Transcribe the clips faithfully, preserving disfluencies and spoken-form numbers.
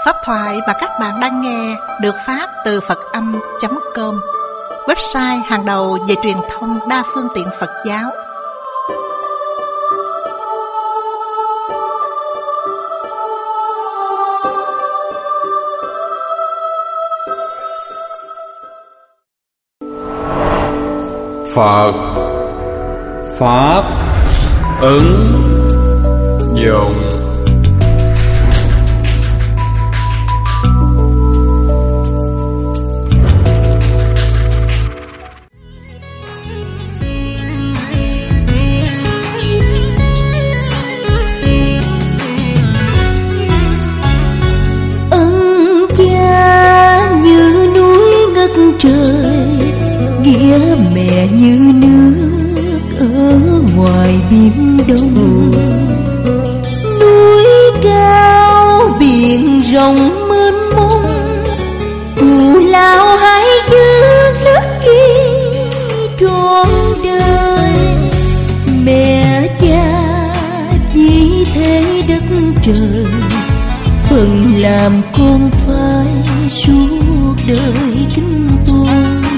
Pháp thoại mà các bạn đang nghe được phát từ Phật Âm chấm com, website hàng đầu về truyền thông đa phương tiện Phật giáo. Phật Pháp ứng dụng. Ân cha như núi ngất trời, nghĩa mẹ như nước ở ngoài biển đông. Núi cao biển rộng mênh mông, cù lao hải dương đất ghi trọn đời. Mẹ cha chỉ thế đất trời, phần làm con phải suốt đời kính tôn.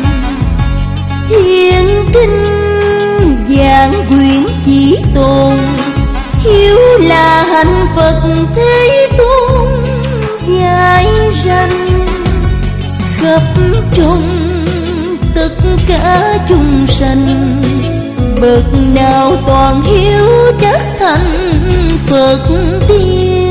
Hiền kinh giảng quyển chỉ tồn, hiếu là hạnh Phật Thế Tôn dạy ranh. Khắp trong tất cả chúng sanh, bậc nào toàn hiếu đắc thành Phật tiên.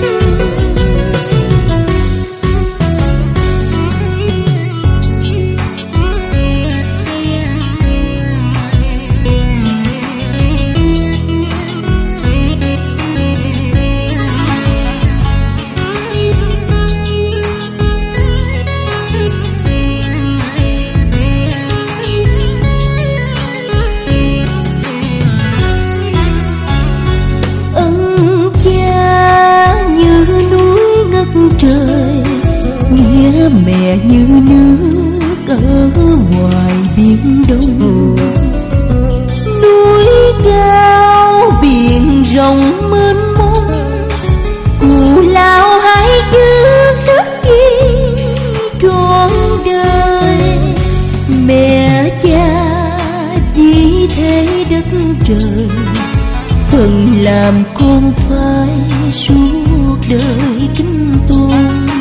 Trời nghĩa mẹ như nước ở ngoài biển đông. Núi cao biển rộng mênh mông, cù lao hải dương đất ghi trọn đời. Mẹ cha chỉ thế đất trời, phần làm con phải suốt đời kính tôn.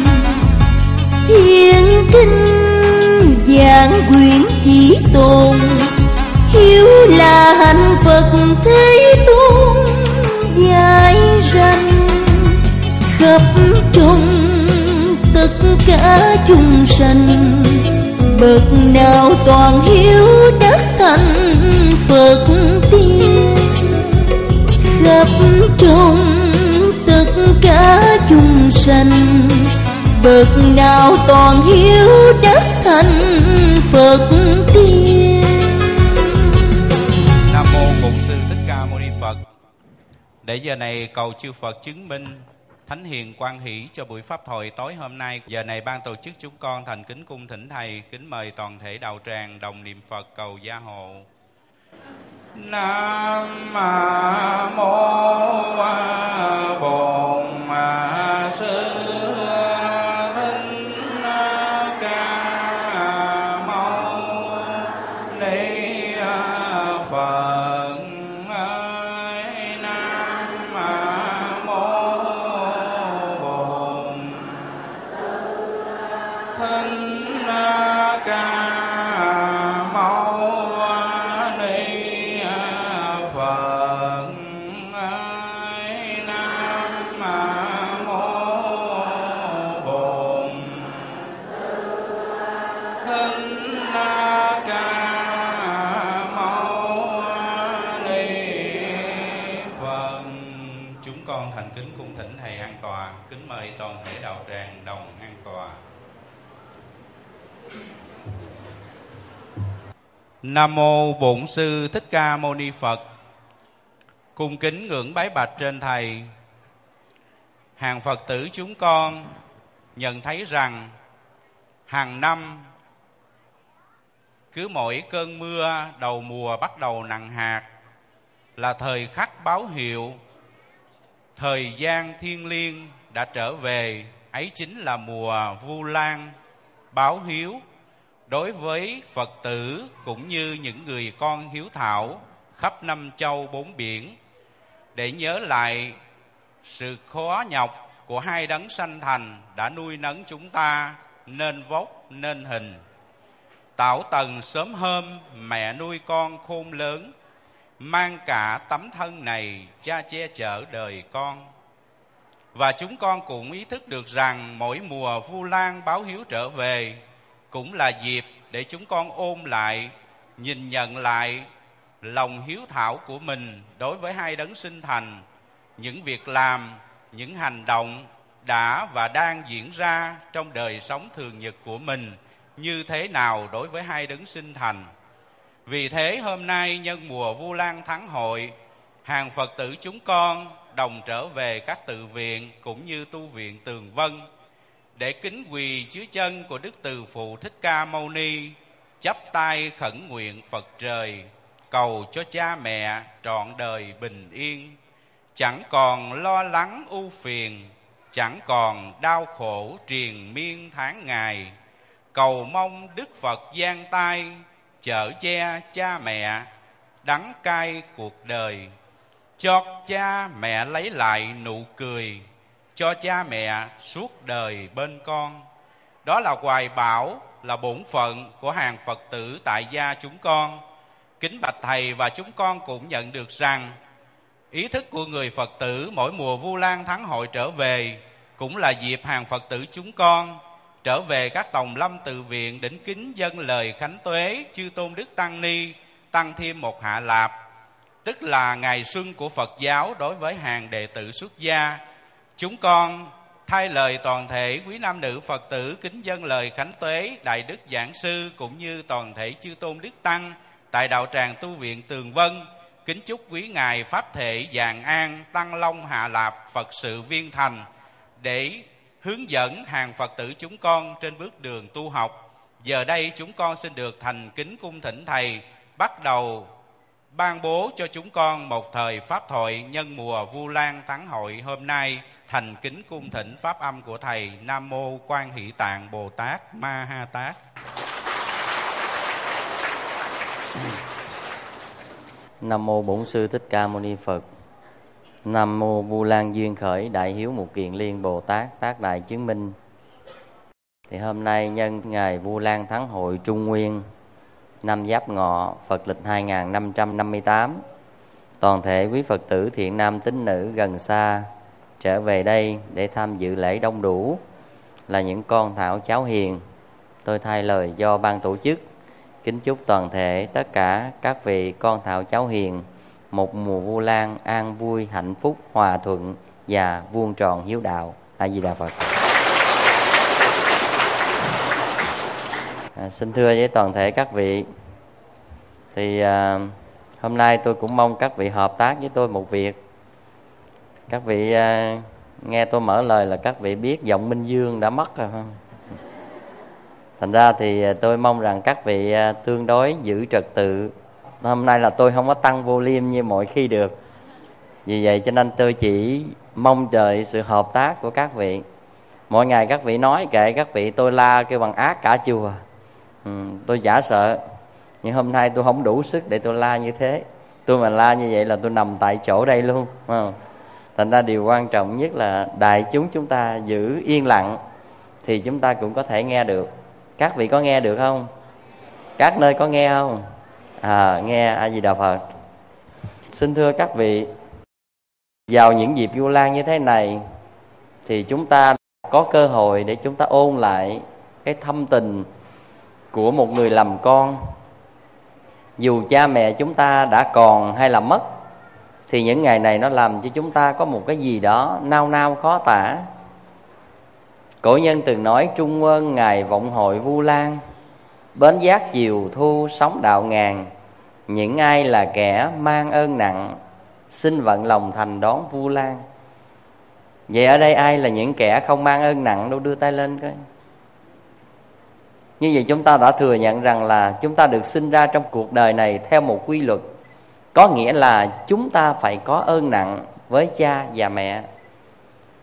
Hiền kinh giảng quyển chỉ tồn, hiếu là hạnh Phật Thế Tôn dạy ranh. Khắp trong tất cả chúng sanh, bậc nào toàn hiếu đắc thành Phật tiên. Khắp trong tất cả chúng sanh, bậc nào toàn hiếu đắc thành Phật tiên. Nam mô Bổn Sư Thích Ca Mâu Ni Phật. Để giờ này cầu chư Phật chứng minh, thánh hiền quan hỷ cho buổi pháp thoại tối hôm nay. Giờ này ban tổ chức chúng con thành kính cung thỉnh thầy kính mời toàn thể đạo tràng đồng niệm Phật cầu gia hộ. Nam mô Bổn Sư Nam mô Bổn Sư Thích Ca Mâu Ni Phật. Cung kính ngưỡng bái bạch trên thầy. Hàng Phật tử chúng con nhận thấy rằng hàng năm cứ mỗi cơn mưa đầu mùa bắt đầu nặng hạt là thời khắc báo hiệu thời gian thiêng liêng đã trở về ấy chính là mùa Vu Lan báo hiếu đối với Phật tử cũng như những người con hiếu thảo khắp năm châu bốn biển, để nhớ lại sự khó nhọc của hai đấng sanh thành đã nuôi nấng chúng ta nên vóc nên hình. Tảo tần sớm hôm mẹ nuôi con khôn lớn, mang cả tấm thân này cha che chở đời con. Và chúng con cũng ý thức được rằng mỗi mùa Vu Lan báo hiếu trở về cũng là dịp để chúng con ôm lại, nhìn nhận lại lòng hiếu thảo của mình đối với hai đấng sinh thành, những việc làm, những hành động đã và đang diễn ra trong đời sống thường nhật của mình như thế nào đối với hai đấng sinh thành. Vì thế hôm nay nhân mùa Vu Lan Thắng Hội, hàng Phật tử chúng con đồng trở về các tự viện cũng như tu viện Tường Vân để kính quỳ dưới chân của Đức Từ Phụ Thích Ca Mâu Ni, chắp tay khẩn nguyện Phật trời cầu cho cha mẹ trọn đời bình yên, chẳng còn lo lắng ưu phiền, chẳng còn đau khổ triền miên tháng ngày. Cầu mong Đức Phật giang tay chở che cha mẹ đắng cay cuộc đời, cho cha mẹ lấy lại nụ cười, cho cha mẹ suốt đời bên con. Đó là hoài bão, là bổn phận của hàng Phật tử tại gia chúng con. Kính bạch Thầy, và chúng con cũng nhận được rằng ý thức của người Phật tử mỗi mùa Vu Lan Thắng Hội trở về cũng là dịp hàng Phật tử chúng con trở về các tòng lâm tự viện đỉnh kính dâng lời khánh tuế chư tôn đức tăng ni tăng thêm một hạ lạp, tức là ngày xuân của Phật giáo đối với hàng đệ tử xuất gia. Chúng con thay lời toàn thể quý nam nữ Phật tử kính dâng lời khánh tuế đại đức giảng sư cũng như toàn thể chư tôn đức tăng tại đạo tràng tu viện Tường Vân, kính chúc quý ngài pháp thể vạn an, tăng long hạ lạp, Phật sự viên thành, để hướng dẫn hàng Phật tử chúng con trên bước đường tu học. Giờ đây chúng con xin được thành kính cung thỉnh Thầy bắt đầu ban bố cho chúng con một thời pháp thoại nhân mùa Vu Lan Thắng Hội hôm nay. Thành kính cung thỉnh pháp âm của Thầy. Nam mô Quan Hỷ Tạng Bồ Tát Ma Ha Tát. Nam mô Bổn Sư Thích Ca Mâu Ni Phật. Nam mô Vu Lan Duyên Khởi Đại Hiếu Mục Kiền Liên Bồ Tát Tác Đại Chứng Minh. Thì hôm nay nhân ngày Vu Lan Thắng Hội Trung Nguyên năm Giáp Ngọ, Phật lịch hai nghìn năm trăm năm mươi tám, toàn thể quý Phật tử thiện nam tín nữ gần xa trở về đây để tham dự lễ đông đủ là những con thảo cháu hiền. Tôi thay lời do ban tổ chức kính chúc toàn thể tất cả các vị con thảo cháu hiền một mùa Vu Lan an vui, hạnh phúc, hòa thuận và vuông tròn hiếu đạo. A Di Đà Phật. À, xin thưa với toàn thể các vị, thì à, hôm nay tôi cũng mong các vị hợp tác với tôi một việc. Các vị à, nghe tôi mở lời là các vị biết giọng Minh Dương đã mất rồi không? Thành ra thì tôi mong rằng các vị à, tương đối giữ trật tự. Hôm nay là tôi không có tăng volume như mọi khi được, vì vậy cho nên tôi chỉ mong đợi sự hợp tác của các vị. Mỗi ngày các vị nói kệ các vị, tôi la kêu bằng ác cả chùa. ừ, Tôi chả sợ. Nhưng hôm nay tôi không đủ sức để tôi la như thế. Tôi mà la như vậy là tôi nằm tại chỗ đây luôn. ừ. Thành ra điều quan trọng nhất là đại chúng chúng ta giữ yên lặng thì chúng ta cũng có thể nghe được. Các vị có nghe được không? Các nơi có nghe không? À, nghe. A Di Đà Phật. Xin thưa các vị, vào những dịp Vu Lan như thế này thì chúng ta có cơ hội để chúng ta ôn lại cái thâm tình của một người làm con. Dù cha mẹ chúng ta đã còn hay là mất, thì những ngày này nó làm cho chúng ta có một cái gì đó nao nao khó tả. Cổ nhân từng nói trung ơn ngày vọng hội Vu Lan, bến giác chiều thu sóng đạo ngàn. Những ai là kẻ mang ơn nặng, xin vận lòng thành đón Vu Lan. Vậy ở đây ai là những kẻ không mang ơn nặng đâu, đưa tay lên coi. Như vậy chúng ta đã thừa nhận rằng là chúng ta được sinh ra trong cuộc đời này theo một quy luật. Có nghĩa là chúng ta phải có ơn nặng với cha và mẹ.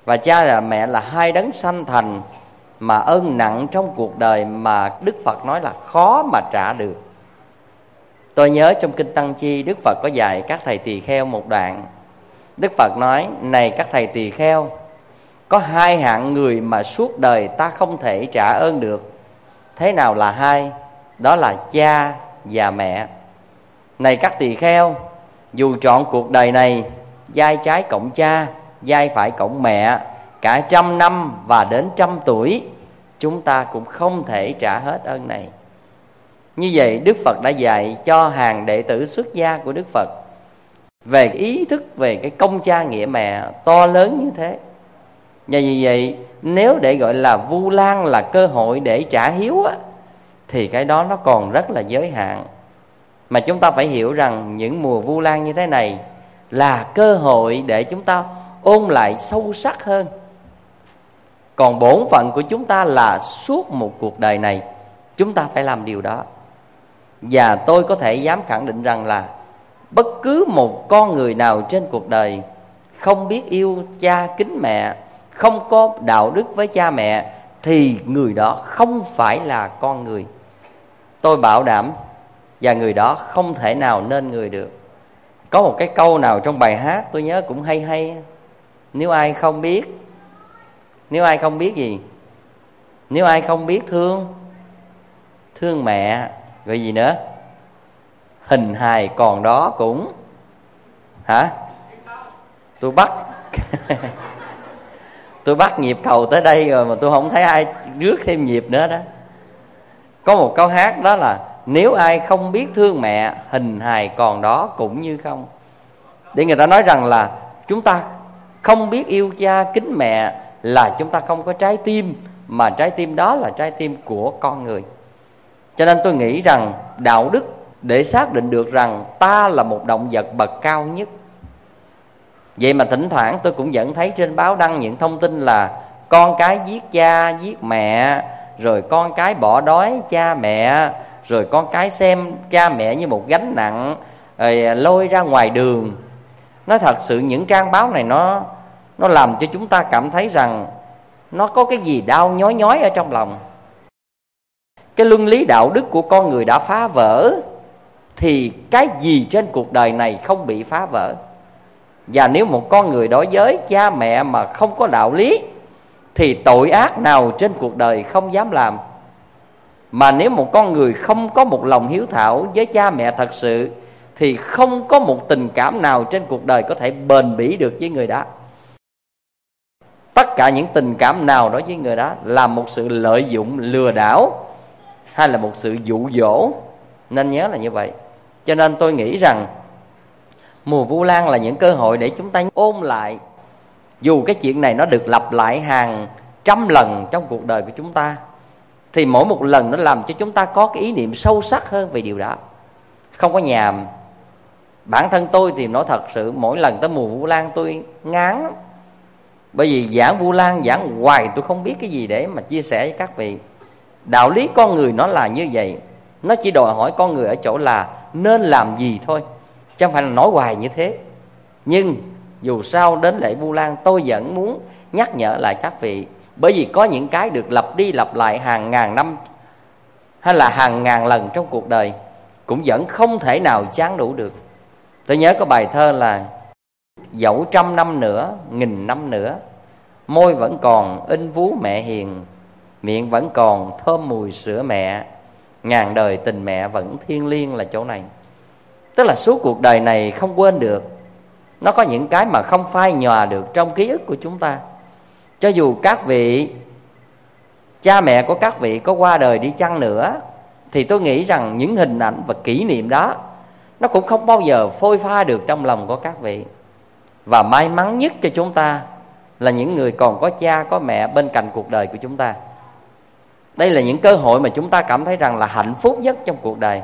Và cha và mẹ là hai đấng sanh thành mà ơn nặng trong cuộc đời mà Đức Phật nói là khó mà trả được. Tôi nhớ trong Kinh Tăng Chi, Đức Phật có dạy các thầy tỳ kheo một đoạn. Đức Phật nói: này các thầy tỳ kheo, có hai hạng người mà suốt đời ta không thể trả ơn được. Thế nào là hai? Đó là cha và mẹ. Này các tỳ kheo, dù trọn cuộc đời này vai trái cộng cha, vai phải cộng mẹ, cả trăm năm và đến trăm tuổi, chúng ta cũng không thể trả hết ơn này. Như vậy Đức Phật đã dạy cho hàng đệ tử xuất gia của Đức Phật về ý thức về cái công cha nghĩa mẹ to lớn như thế. Và vì vậy nếu để gọi là Vu Lan là cơ hội để trả hiếu á, thì cái đó nó còn rất là giới hạn. Mà chúng ta phải hiểu rằng những mùa Vu Lan như thế này là cơ hội để chúng ta ôn lại sâu sắc hơn. Còn bổn phận của chúng ta là suốt một cuộc đời này chúng ta phải làm điều đó. Và tôi có thể dám khẳng định rằng là bất cứ một con người nào trên cuộc đời không biết yêu cha kính mẹ, không có đạo đức với cha mẹ, thì người đó không phải là con người. Tôi bảo đảm, và người đó không thể nào nên người được. Có một cái câu nào trong bài hát tôi nhớ cũng hay hay. Nếu ai không biết, Nếu ai không biết gì? Nếu ai không biết thương Thương mẹ, rồi gì nữa? Hình hài còn đó cũng hả? Tôi bắt Tôi bắt nhịp cầu tới đây rồi mà tôi không thấy ai rước thêm nhịp nữa đó. Có một câu hát đó là: nếu ai không biết thương mẹ, hình hài còn đó cũng như không. Để người ta nói rằng là chúng ta không biết yêu cha kính mẹ là chúng ta không có trái tim, mà trái tim đó là trái tim của con người. Cho nên tôi nghĩ rằng đạo đức để xác định được rằng ta là một động vật bậc cao nhất. Vậy mà thỉnh thoảng tôi cũng vẫn thấy trên báo đăng những thông tin là con cái giết cha, giết mẹ, rồi con cái bỏ đói cha mẹ, rồi con cái xem cha mẹ như một gánh nặng, rồi lôi ra ngoài đường. Nói thật sự những trang báo này nó nó làm cho chúng ta cảm thấy rằng nó có cái gì đau nhói nhói ở trong lòng. Cái luân lý đạo đức của con người đã phá vỡ, thì cái gì trên cuộc đời này không bị phá vỡ. Và nếu một con người đối với cha mẹ mà không có đạo lý, thì tội ác nào trên cuộc đời không dám làm. Mà nếu một con người không có một lòng hiếu thảo với cha mẹ thật sự, thì không có một tình cảm nào trên cuộc đời có thể bền bỉ được với người đó. Tất cả những tình cảm nào đó với người đó là một sự lợi dụng, lừa đảo, hay là một sự dụ dỗ. Nên nhớ là như vậy. Cho nên tôi nghĩ rằng mùa Vu Lan là những cơ hội để chúng ta ôn lại. Dù cái chuyện này nó được lặp lại hàng trăm lần trong cuộc đời của chúng ta, thì mỗi một lần nó làm cho chúng ta có cái ý niệm sâu sắc hơn về điều đó, không có nhàm. Bản thân tôi thì nói thật sự, mỗi lần tới mùa Vu Lan tôi ngán lắm. Bởi vì giảng Vu Lan giảng hoài tôi không biết cái gì để mà chia sẻ với các vị. Đạo lý con người nó là như vậy. Nó chỉ đòi hỏi con người ở chỗ là nên làm gì thôi, chứ không phải là nói hoài như thế. Nhưng dù sao đến lễ Vu Lan tôi vẫn muốn nhắc nhở lại các vị. Bởi vì có những cái được lặp đi lặp lại hàng ngàn năm hay là hàng ngàn lần trong cuộc đời, cũng vẫn không thể nào chán đủ được. Tôi nhớ có bài thơ là: dẫu trăm năm nữa, nghìn năm nữa, môi vẫn còn in vú mẹ hiền, miệng vẫn còn thơm mùi sữa mẹ, ngàn đời tình mẹ vẫn thiêng liêng. Là chỗ này, tức là suốt cuộc đời này không quên được. Nó có những cái mà không phai nhòa được trong ký ức của chúng ta. Cho dù các vị, cha mẹ của các vị có qua đời đi chăng nữa, thì tôi nghĩ rằng những hình ảnh và kỷ niệm đó nó cũng không bao giờ phôi pha được trong lòng của các vị. Và may mắn nhất cho chúng ta là những người còn có cha có mẹ bên cạnh cuộc đời của chúng ta. Đây là những cơ hội mà chúng ta cảm thấy rằng là hạnh phúc nhất trong cuộc đời.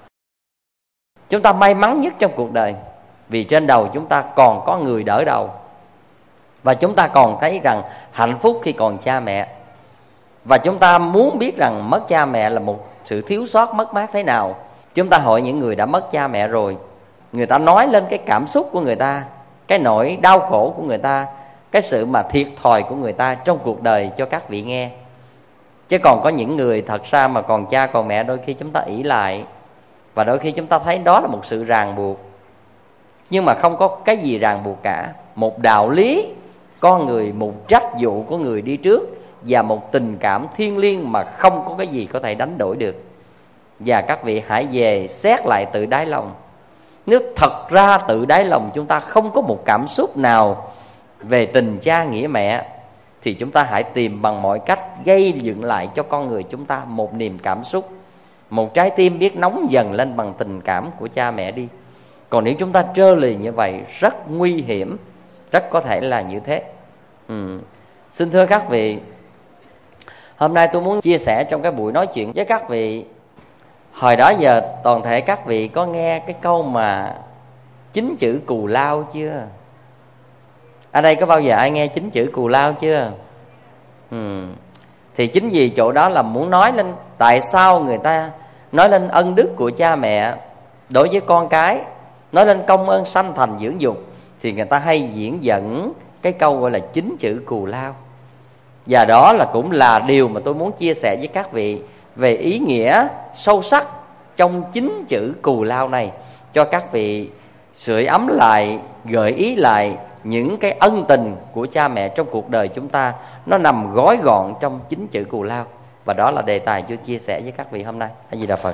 Chúng ta may mắn nhất trong cuộc đời, vì trên đầu chúng ta còn có người đỡ đầu. Và chúng ta còn thấy rằng hạnh phúc khi còn cha mẹ. Và chúng ta muốn biết rằng mất cha mẹ là một sự thiếu sót mất mát thế nào. Chúng ta hỏi những người đã mất cha mẹ rồi, người ta nói lên cái cảm xúc của người ta, cái nỗi đau khổ của người ta, cái sự mà thiệt thòi của người ta trong cuộc đời cho các vị nghe. Chứ còn có những người thật ra mà còn cha còn mẹ, đôi khi chúng ta ỷ lại, và đôi khi chúng ta thấy đó là một sự ràng buộc, nhưng mà không có cái gì ràng buộc cả. Một đạo lý con người, một trách vụ của người đi trước, và một tình cảm thiêng liêng mà không có cái gì có thể đánh đổi được. Và các vị hãy về xét lại tự đáy lòng. Nếu thật ra tự đáy lòng chúng ta không có một cảm xúc nào về tình cha nghĩa mẹ, thì chúng ta hãy tìm bằng mọi cách gây dựng lại cho con người chúng ta một niềm cảm xúc, một trái tim biết nóng dần lên bằng tình cảm của cha mẹ đi. Còn nếu chúng ta trơ lì như vậy, rất nguy hiểm, rất có thể là như thế. ừ. Xin thưa các vị, hôm nay tôi muốn chia sẻ trong cái buổi nói chuyện với các vị. Hồi đó giờ toàn thể các vị có nghe cái câu mà chín chữ cù lao chưa? Ở đây có bao giờ ai nghe chín chữ cù lao chưa? ừ. Thì chính vì chỗ đó là muốn nói lên tại sao người ta nói lên ân đức của cha mẹ đối với con cái, nói lên công ơn sanh thành dưỡng dục, thì người ta hay diễn dẫn cái câu gọi là chín chữ cù lao. Và đó là cũng là điều mà tôi muốn chia sẻ với các vị về ý nghĩa sâu sắc trong chín chữ cù lao này, cho các vị sưởi ấm lại, gợi ý lại những cái ân tình của cha mẹ trong cuộc đời chúng ta. Nó nằm gói gọn trong chín chữ cù lao. Và đó là đề tài tôi chia sẻ với các vị hôm nay. A Di Đà Phật.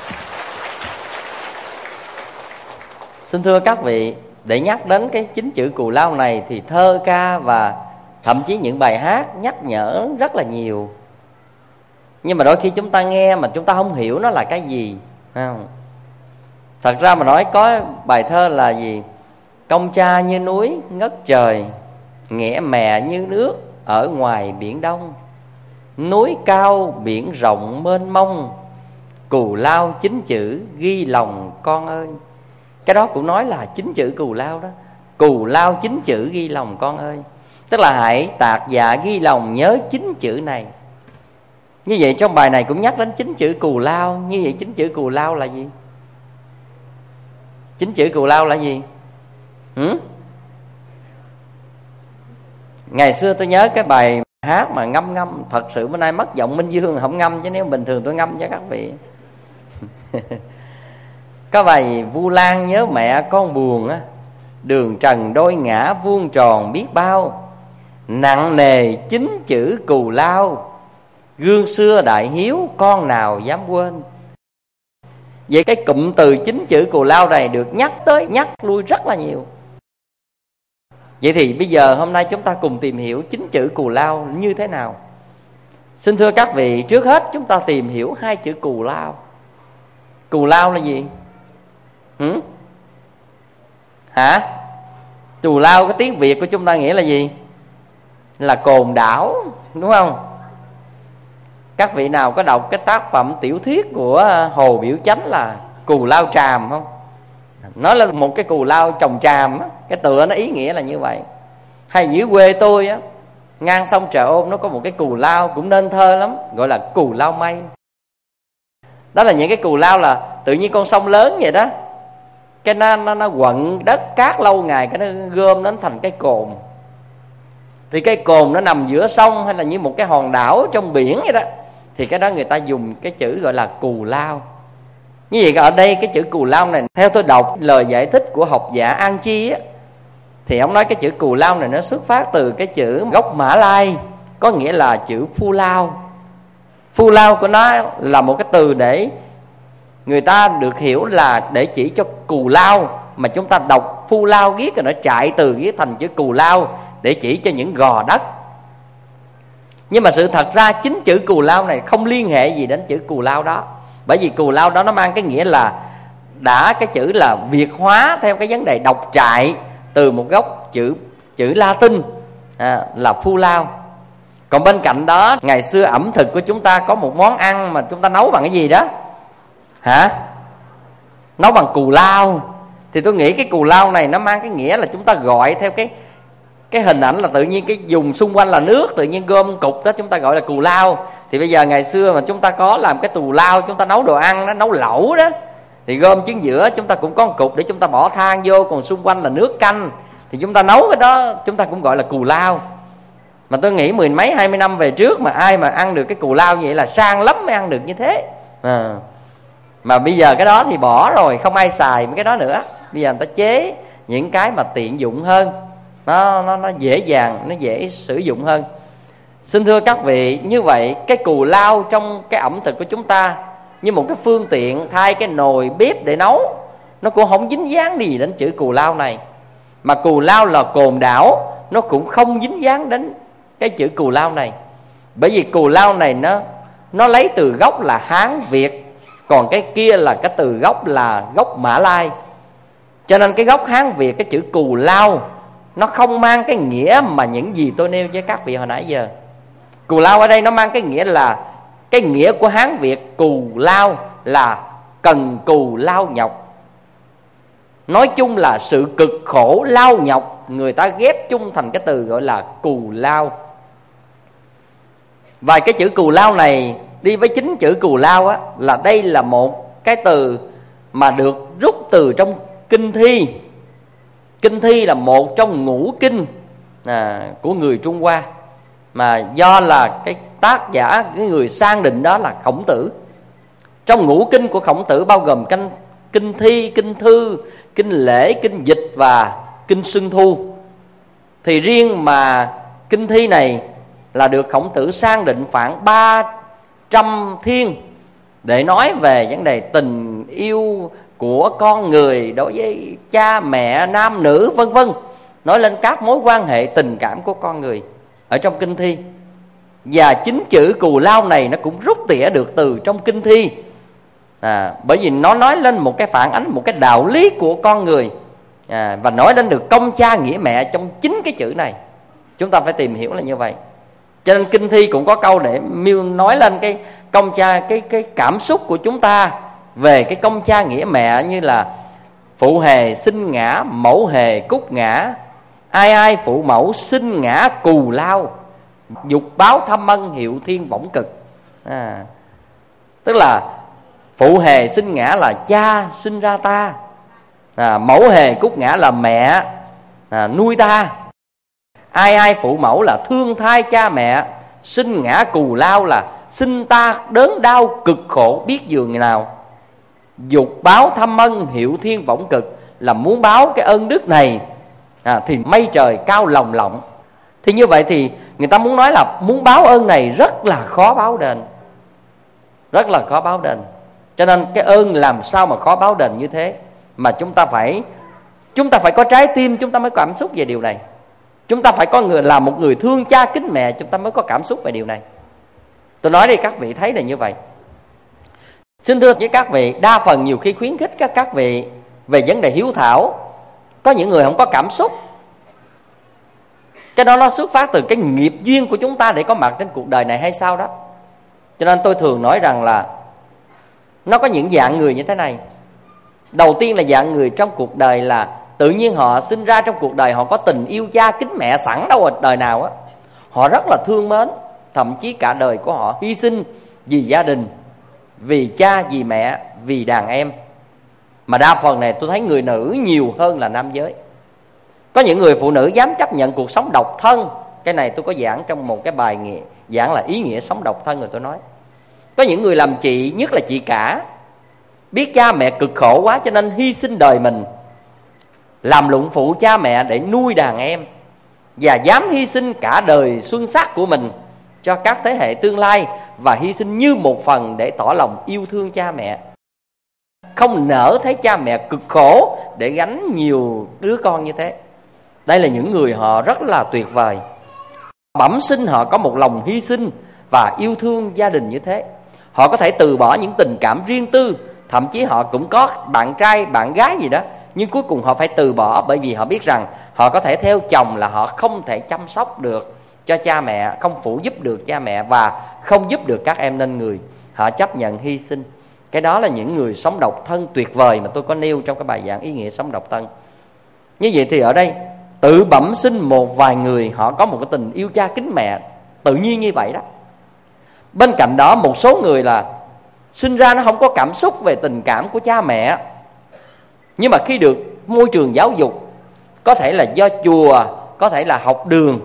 Xin thưa các vị, để nhắc đến cái chín chữ cù lao này thì thơ ca và thậm chí những bài hát nhắc nhở rất là nhiều. Nhưng mà đôi khi chúng ta nghe mà chúng ta không hiểu nó là cái gì, không? Thật ra mà nói có bài thơ là gì? Công cha như núi ngất trời, nghĩa mẹ như nước ở ngoài biển đông. Núi cao biển rộng mênh mông, cù lao chín chữ ghi lòng con ơi. Cái đó cũng nói là chín chữ cù lao đó. Cù lao chín chữ ghi lòng con ơi. Tức là hãy tạc dạ ghi lòng nhớ chín chữ này. Như vậy trong bài này cũng nhắc đến chín chữ cù lao. Như vậy chín chữ cù lao là gì? Chín chữ cù lao là gì? Ừ? Ngày xưa tôi nhớ cái bài hát mà ngâm ngâm, thật sự bữa nay mất giọng Minh Dương không ngâm, chứ nếu bình thường tôi ngâm cho các vị. Có bài Vu Lan nhớ mẹ con buồn á, đường trần đôi ngã vuông tròn biết bao, nặng nề chín chữ cù lao, gương xưa đại hiếu con nào dám quên. Vậy cái cụm từ chín chữ cù lao này được nhắc tới nhắc lui rất là nhiều. Vậy thì bây giờ hôm nay chúng ta cùng tìm hiểu chín chữ cù lao như thế nào. Xin thưa các vị, trước hết chúng ta tìm hiểu hai chữ cù lao. Cù lao là gì? Hử? Hả? Cù lao cái tiếng Việt của chúng ta nghĩa là gì? Là cồn đảo, đúng không? Các vị nào có đọc cái tác phẩm tiểu thuyết của Hồ Biểu Chánh là Cù Lao Tràm không? Nó là một cái cù lao trồng tràm á, cái tựa nó ý nghĩa là như vậy. Hay dưới quê tôi á, ngang sông Trà Ôn nó có một cái cù lao cũng nên thơ lắm, gọi là cù lao mây. Đó là những cái cù lao là tự nhiên con sông lớn vậy đó, cái nó, nó, nó quận đất cát lâu ngày, cái nó gom nó thành cái cồn. Thì cái cồn nó nằm giữa sông hay là như một cái hòn đảo trong biển vậy đó, thì cái đó người ta dùng cái chữ gọi là cù lao. Như vậy ở đây cái chữ cù lao này, theo tôi đọc lời giải thích của học giả An Chi á, thì ông nói cái chữ cù lao này nó xuất phát từ cái chữ gốc Mã Lai, có nghĩa là chữ phu lao. Phu lao của nó là một cái từ để người ta được hiểu là để chỉ cho cù lao, mà chúng ta đọc phu lao viết rồi nó chạy từ viết thành chữ cù lao để chỉ cho những gò đất. Nhưng mà sự thật ra chính chữ cù lao này không liên hệ gì đến chữ cù lao đó, bởi vì cù lao đó nó mang cái nghĩa là đã cái chữ là việt hóa theo cái vấn đề đọc trại từ một gốc chữ chữ Latin à, là phu lao. Còn bên cạnh đó, ngày xưa ẩm thực của chúng ta có một món ăn mà chúng ta nấu bằng cái gì đó? Hả? Nấu bằng cù lao. Thì tôi nghĩ cái cù lao này nó mang cái nghĩa là chúng ta gọi theo cái cái hình ảnh là tự nhiên cái vùng xung quanh là nước, tự nhiên gom cục đó chúng ta gọi là cù lao. Thì bây giờ ngày xưa mà chúng ta có làm cái tù lao, chúng ta nấu đồ ăn đó, nấu lẩu đó, thì gom trứng giữa chúng ta cũng có một cục để chúng ta bỏ than vô, còn xung quanh là nước canh, thì chúng ta nấu cái đó chúng ta cũng gọi là cù lao. Mà tôi nghĩ mười mấy hai mươi năm về trước mà ai mà ăn được cái cù lao vậy là sang lắm mới ăn được như thế. à. Mà bây giờ cái đó thì bỏ rồi, không ai xài mấy cái đó nữa. Bây giờ người ta chế những cái mà tiện dụng hơn, nó, nó, nó dễ dàng, nó dễ sử dụng hơn. Xin thưa các vị, như vậy cái cù lao trong cái ẩm thực của chúng ta như một cái phương tiện thay cái nồi bếp để nấu, nó cũng không dính dáng gì đến chữ cù lao này. Mà cù lao là cồn đảo, nó cũng không dính dáng đến cái chữ cù lao này. Bởi vì cù lao này nó nó lấy từ gốc là Hán Việt, còn cái kia là cái từ gốc là gốc Mã Lai. Cho nên cái gốc Hán Việt, cái chữ cù lao nó không mang cái nghĩa mà những gì tôi nêu với các vị hồi nãy giờ. Cù lao ở đây nó mang cái nghĩa là cái nghĩa của Hán Việt cù lao là cần cù lao nhọc. Nói chung là sự cực khổ lao nhọc, người ta ghép chung thành cái từ gọi là cù lao. Và cái chữ cù lao này đi với chính chữ cù lao á, là đây là một cái từ mà được rút từ trong kinh thi. Kinh thi là một trong ngũ kinh à, của người Trung Hoa, mà do là cái tác giả, cái người sang định đó là Khổng Tử. Trong ngũ kinh của Khổng Tử bao gồm kinh, kinh thi, kinh thư, kinh lễ, kinh dịch và kinh xuân thu. Thì riêng mà kinh thi này là được Khổng Tử sang định khoảng ba trăm thiên để nói về vấn đề tình yêu của con người đối với cha mẹ, nam nữ vân vân, nói lên các mối quan hệ tình cảm của con người ở trong kinh thi. Và chính chữ cù lao này nó cũng rút tỉa được từ trong kinh thi, à, bởi vì nó nói lên một cái phản ánh, một cái đạo lý của con người, à, và nói lên được công cha nghĩa mẹ trong chính cái chữ này. Chúng ta phải tìm hiểu là như vậy. Cho nên kinh thi cũng có câu để miêu nói lên cái công cha, cái cái cảm xúc của chúng ta về cái công cha nghĩa mẹ, như là phụ hề sinh ngã, mẫu hề cúc ngã, ai ai phụ mẫu sinh ngã cù lao, dục báo thâm ân hiệu thiên võng cực. à, Tức là phụ hề sinh ngã là cha sinh ra ta, à, mẫu hề cúc ngã là mẹ à, nuôi ta, ai ai phụ mẫu là thương thai cha mẹ, sinh ngã cù lao là sinh ta đớn đau cực khổ biết dường nào, dục báo thâm ân hiệu thiên võng cực là muốn báo cái ơn đức này à, thì mây trời cao lòng lộng. Thì như vậy thì người ta muốn nói là muốn báo ơn này rất là khó báo đền, rất là khó báo đền. Cho nên cái ơn làm sao mà khó báo đền như thế, mà chúng ta phải chúng ta phải có trái tim, chúng ta mới có cảm xúc về điều này. Chúng ta phải có người là một người thương cha kính mẹ, chúng ta mới có cảm xúc về điều này. Tôi nói đi các vị thấy là như vậy. Xin thưa với các vị, đa phần nhiều khi khuyến khích các các vị về vấn đề hiếu thảo, có những người không có cảm xúc. Cái đó nó xuất phát từ cái nghiệp duyên của chúng ta để có mặt trên cuộc đời này hay sao đó. Cho nên tôi thường nói rằng là nó có những dạng người như thế này. Đầu tiên là dạng người trong cuộc đời là tự nhiên họ sinh ra trong cuộc đời, họ có tình yêu cha kính mẹ sẵn đâu ở đời nào á. Họ rất là thương mến, thậm chí cả đời của họ hy sinh vì gia đình, vì cha, vì mẹ, vì đàn em. Mà đa phần này tôi thấy người nữ nhiều hơn là nam giới. Có những người phụ nữ dám chấp nhận cuộc sống độc thân. Cái này tôi có giảng trong một cái bài nghĩa, giảng là ý nghĩa sống độc thân rồi tôi nói. Có những người làm chị, nhất là chị cả, biết cha mẹ cực khổ quá cho nên hy sinh đời mình, làm lụng phụ cha mẹ để nuôi đàn em, và dám hy sinh cả đời xuân sắc của mình cho các thế hệ tương lai, và hy sinh như một phần để tỏ lòng yêu thương cha mẹ, không nỡ thấy cha mẹ cực khổ để gánh nhiều đứa con như thế. Đây là những người họ rất là tuyệt vời. Bẩm sinh họ có một lòng hy sinh và yêu thương gia đình như thế. Họ có thể từ bỏ những tình cảm riêng tư, thậm chí họ cũng có bạn trai, bạn gái gì đó, nhưng cuối cùng họ phải từ bỏ, bởi vì họ biết rằng họ có thể theo chồng là họ không thể chăm sóc được cho cha mẹ, không phụ giúp được cha mẹ và không giúp được các em, nên người họ chấp nhận hy sinh. Cái đó là những người sống độc thân tuyệt vời mà tôi có nêu trong cái bài giảng ý nghĩa sống độc thân. Như vậy thì ở đây tự bẩm sinh một vài người họ có một cái tình yêu cha kính mẹ tự nhiên như vậy đó. Bên cạnh đó một số người là sinh ra nó không có cảm xúc về tình cảm của cha mẹ, nhưng mà khi được môi trường giáo dục, có thể là do chùa, có thể là học đường,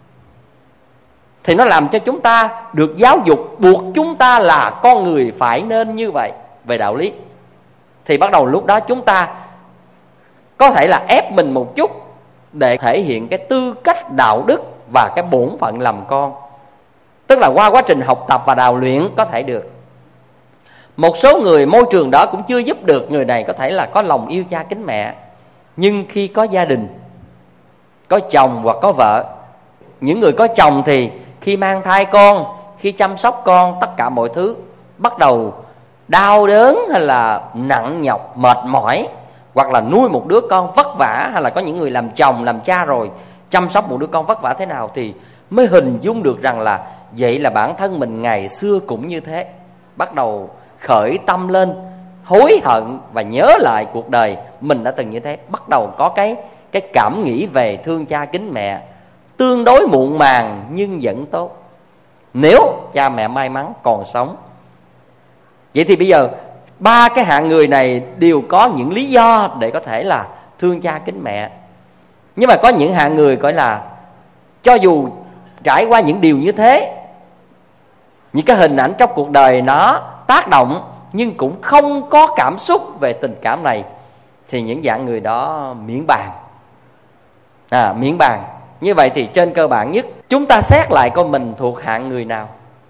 thì nó làm cho chúng ta được giáo dục, buộc chúng ta là con người phải nên như vậy về đạo lý. Thì bắt đầu lúc đó chúng ta có thể là ép mình một chút để thể hiện cái tư cách đạo đức và cái bổn phận làm con. Tức là qua quá trình học tập và đào luyện có thể được. Một số người môi trường đó cũng chưa giúp được. Người này có thể là có lòng yêu cha kính mẹ, nhưng khi có gia đình, có chồng hoặc có vợ, những người có chồng thì khi mang thai con, khi chăm sóc con, tất cả mọi thứ bắt đầu đau đớn hay là nặng nhọc, mệt mỏi, hoặc là nuôi một đứa con vất vả, hay là có những người làm chồng, làm cha rồi chăm sóc một đứa con vất vả thế nào thì mới hình dung được rằng là vậy là bản thân mình ngày xưa cũng như thế. Bắt đầu khởi tâm lên, hối hận và nhớ lại cuộc đời mình đã từng như thế. Bắt đầu có cái, cái cảm nghĩ về thương cha kính mẹ, tương đối muộn màng nhưng vẫn tốt, nếu cha mẹ may mắn còn sống. Vậy thì bây giờ ba cái hạng người này đều có những lý do để có thể là thương cha kính mẹ. Nhưng mà có những hạng người gọi là cho dù trải qua những điều như thế, những cái hình ảnh trong cuộc đời nó tác động, nhưng cũng không có cảm xúc về tình cảm này, thì những dạng người đó miễn bàn. À, miễn bàn. Như vậy thì trên cơ bản nhất, chúng ta xét lại coi mình thuộc hạng người nào.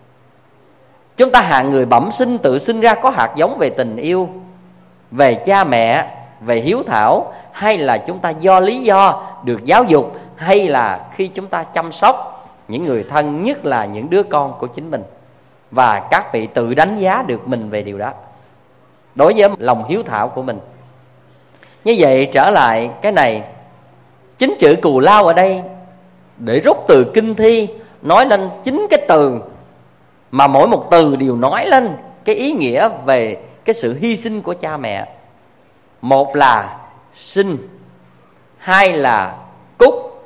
Chúng ta hạng người bẩm sinh, tự sinh ra có hạt giống về tình yêu, về cha mẹ, về hiếu thảo, hay là chúng ta do lý do được giáo dục, hay là khi chúng ta chăm sóc những người thân, nhất là những đứa con của chính mình. Và các vị tự đánh giá được mình về điều đó, đối với lòng hiếu thảo của mình. Như vậy trở lại cái này, chính chữ cù lao ở đây để rút từ kinh thi nói lên chính cái từ mà mỗi một từ đều nói lên cái ý nghĩa về cái sự hy sinh của cha mẹ. Một là sinh, hai là cúc,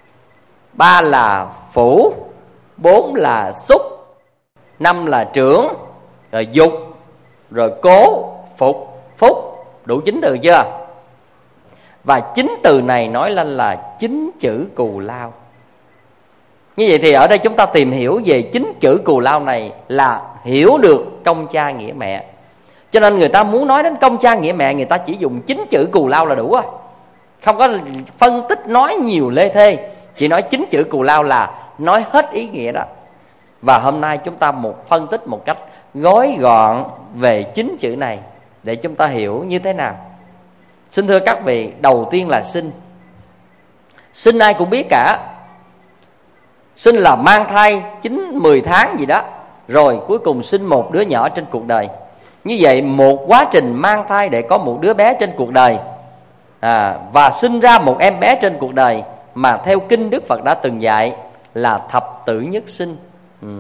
ba là phủ, bốn là xúc, năm là trưởng, rồi dục, rồi cố, phục, phúc. Đủ chín từ chưa? Và chín từ này nói lên là chín chữ cù lao. Như vậy thì ở đây chúng ta tìm hiểu về chín chữ cù lao này là hiểu được công cha nghĩa mẹ. Cho nên người ta muốn nói đến công cha nghĩa mẹ, người ta chỉ dùng chín chữ cù lao là đủ rồi, không có phân tích nói nhiều lê thê. Chỉ nói chín chữ cù lao là nói hết ý nghĩa đó. Và hôm nay chúng ta một phân tích một cách gói gọn về chín chữ này để chúng ta hiểu như thế nào. Xin thưa các vị, đầu tiên là sinh. Sinh ai cũng biết cả. Sinh là mang thai chín mười tháng gì đó, rồi cuối cùng sinh một đứa nhỏ trên cuộc đời. Như vậy một quá trình mang thai để có một đứa bé trên cuộc đời, à, và sinh ra một em bé trên cuộc đời, mà theo kinh Đức Phật đã từng dạy là thập tử nhất sinh. ừ.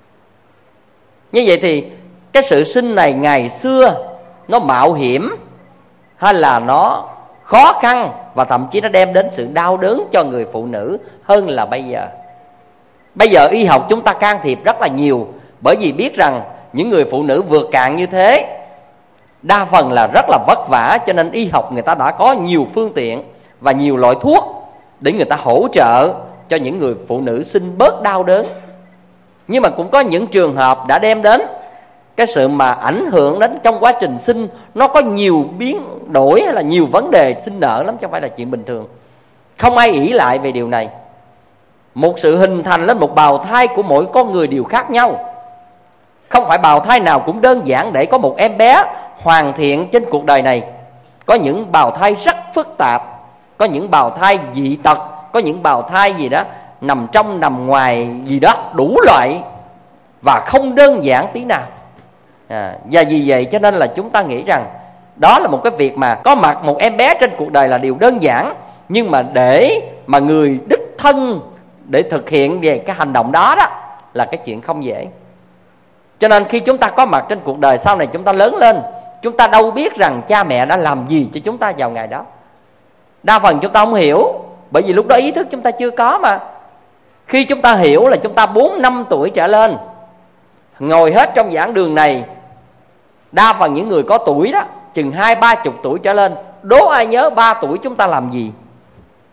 Như vậy thì cái sự sinh này ngày xưa nó mạo hiểm, hay là nó khó khăn, và thậm chí nó đem đến sự đau đớn cho người phụ nữ hơn là bây giờ. Bây giờ y học chúng ta can thiệp rất là nhiều, bởi vì biết rằng những người phụ nữ vượt cạn như thế đa phần là rất là vất vả. Cho nên y học người ta đã có nhiều phương tiện và nhiều loại thuốc để người ta hỗ trợ cho những người phụ nữ sinh bớt đau đớn. Nhưng mà cũng có những trường hợp đã đem đến cái sự mà ảnh hưởng đến trong quá trình sinh, nó có nhiều biến đổi hay là nhiều vấn đề sinh nở lắm, chứ không phải là chuyện bình thường. Không ai ỷ lại về điều này. Một sự hình thành lên một bào thai của mỗi con người đều khác nhau. Không phải bào thai nào cũng đơn giản để có một em bé hoàn thiện trên cuộc đời này. Có những bào thai rất phức tạp, có những bào thai dị tật, có những bào thai gì đó nằm trong nằm ngoài gì đó, đủ loại, và không đơn giản tí nào. à, Và vì vậy cho nên là chúng ta nghĩ rằng đó là một cái việc mà có mặt một em bé trên cuộc đời là điều đơn giản. Nhưng mà để mà người đích thân để thực hiện về cái hành động đó đó là cái chuyện không dễ. Cho nên khi chúng ta có mặt trên cuộc đời, sau này chúng ta lớn lên, chúng ta đâu biết rằng cha mẹ đã làm gì cho chúng ta vào ngày đó. Đa phần chúng ta không hiểu, bởi vì lúc đó ý thức chúng ta chưa có mà. Khi chúng ta hiểu là chúng ta bốn năm tuổi trở lên, ngồi hết trong giảng đường này, đa phần những người có tuổi đó, chừng hai ba chục tuổi trở lên, đố ai nhớ ba tuổi chúng ta làm gì?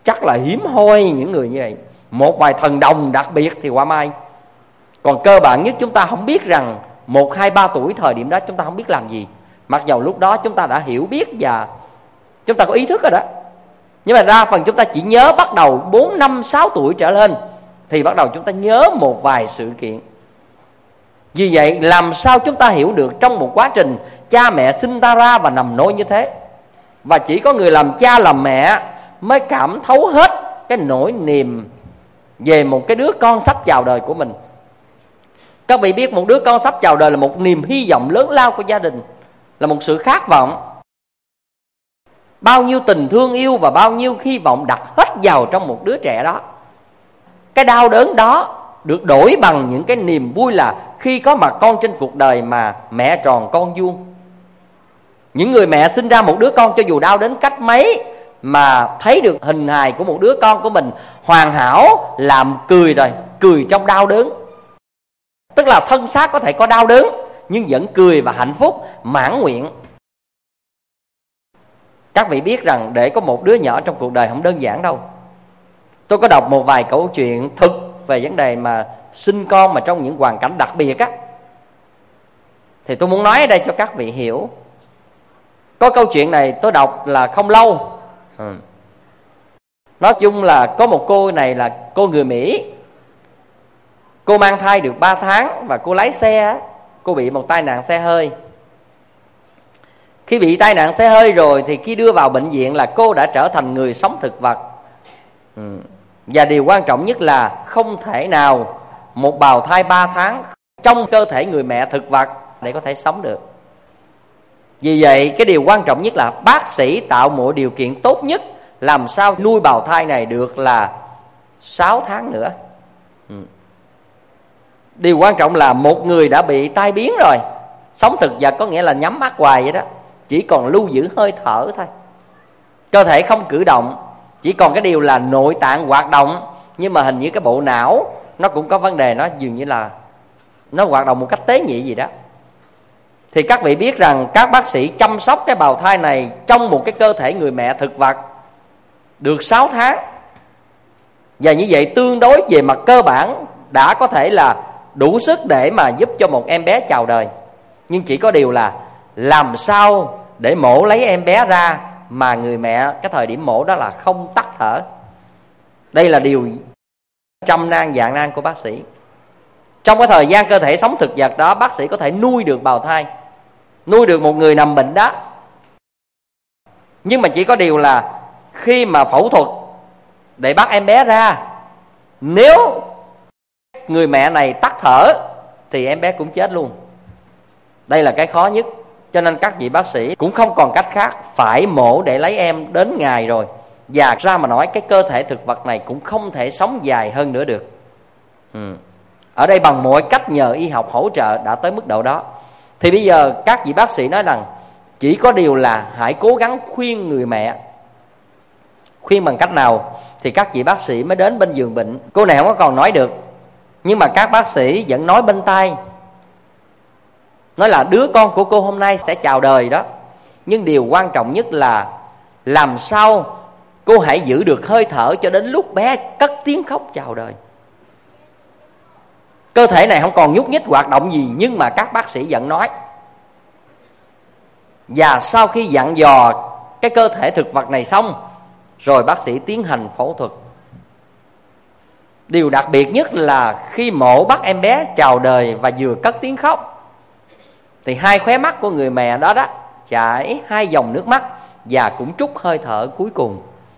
chắc là hiếm hoi những người như vậy. Một vài thần đồng đặc biệt thì qua mai. Còn cơ bản nhất chúng ta không biết rằng một, hai, ba tuổi thời điểm đó chúng ta không biết làm gì. Mặc dầu lúc đó chúng ta đã hiểu biết và chúng ta có ý thức rồi đó. Nhưng mà đa phần chúng ta chỉ nhớ bắt đầu bốn, năm, sáu tuổi trở lên thì bắt đầu chúng ta nhớ một vài sự kiện. Vì vậy làm sao chúng ta hiểu được trong một quá trình cha mẹ sinh ta ra và nằm nôi như thế. Và chỉ có người làm cha làm mẹ mới cảm thấu hết cái nỗi niềm về một cái đứa con sắp chào đời của mình. Các vị biết một đứa con sắp chào đời là một niềm hy vọng lớn lao của gia đình, là một sự khát vọng. Bao nhiêu tình thương yêu và bao nhiêu hy vọng đặt hết vào trong một đứa trẻ đó. Cái đau đớn đó được đổi bằng những cái niềm vui là khi có mặt con trên cuộc đời mà mẹ tròn con vuông. Những người mẹ sinh ra một đứa con cho dù đau đến cách mấy mà thấy được hình hài của một đứa con của mình hoàn hảo làm cười rồi, cười trong đau đớn. Tức là thân xác có thể có đau đớn nhưng vẫn cười và hạnh phúc, mãn nguyện. Các vị biết rằng để có một đứa nhỏ trong cuộc đời không đơn giản đâu. Tôi có đọc một vài câu chuyện thực về vấn đề mà sinh con mà trong những hoàn cảnh đặc biệt á. Thì tôi muốn nói ở đây cho các vị hiểu. Có câu chuyện này tôi đọc là không lâu. ừ. Nói chung là có một cô này là cô người Mỹ. Cô mang thai được ba tháng và cô lái xe. Cô bị một tai nạn xe hơi. Khi bị tai nạn xe hơi rồi thì khi đưa vào bệnh viện là cô đã trở thành người sống thực vật. ừ. Và điều quan trọng nhất là không thể nào một bào thai ba tháng trong cơ thể người mẹ thực vật để có thể sống được. Vì vậy cái điều quan trọng nhất là bác sĩ tạo mọi điều kiện tốt nhất làm sao nuôi bào thai này được là sáu tháng nữa. ừ. Điều quan trọng là một người đã bị tai biến rồi, sống thực vật có nghĩa là nhắm mắt hoài vậy đó, chỉ còn lưu giữ hơi thở thôi, cơ thể không cử động, chỉ còn cái điều là nội tạng hoạt động. Nhưng mà hình như cái bộ não nó cũng có vấn đề, nó dường như là nó hoạt động một cách tế nhị gì đó. Thì các vị biết rằng các bác sĩ chăm sóc cái bào thai này trong một cái cơ thể người mẹ thực vật được sáu tháng. Và như vậy tương đối về mặt cơ bản đã có thể là đủ sức để mà giúp cho một em bé chào đời. Nhưng chỉ có điều là làm sao để mổ lấy em bé ra mà người mẹ cái thời điểm mổ đó là không tắt thở. Đây là điều trăm nan vạn nan của bác sĩ. Trong cái thời gian cơ thể sống thực vật đó, bác sĩ có thể nuôi được bào thai, nuôi được một người nằm bệnh đó. Nhưng mà chỉ có điều là khi mà phẫu thuật để bắt em bé ra, nếu người mẹ này tắt thở thì em bé cũng chết luôn. Đây là cái khó nhất. Cho nên các vị bác sĩ cũng không còn cách khác, phải mổ để lấy em đến ngày rồi. Và ra mà nói cái cơ thể thực vật này cũng không thể sống dài hơn nữa được. ừ. Ở đây bằng mọi cách nhờ y học hỗ trợ đã tới mức độ đó. Thì bây giờ các vị bác sĩ nói rằng chỉ có điều là hãy cố gắng khuyên người mẹ. Khuyên bằng cách nào? Thì các vị bác sĩ mới đến bên giường bệnh. Cô này không có còn nói được, nhưng mà các bác sĩ vẫn nói bên tai, nói là đứa con của cô hôm nay sẽ chào đời đó. Nhưng điều quan trọng nhất là làm sao cô hãy giữ được hơi thở cho đến lúc bé cất tiếng khóc chào đời. Cơ thể này không còn nhúc nhích hoạt động gì, nhưng mà các bác sĩ vẫn nói. Và sau khi dặn dò cái cơ thể thực vật này xong, rồi bác sĩ tiến hành phẫu thuật. Điều đặc biệt nhất là khi mổ bắt em bé chào đời và vừa cất tiếng khóc, thì hai khóe mắt của người mẹ đó đó chảy hai dòng nước mắt và cũng trút hơi thở cuối cùng.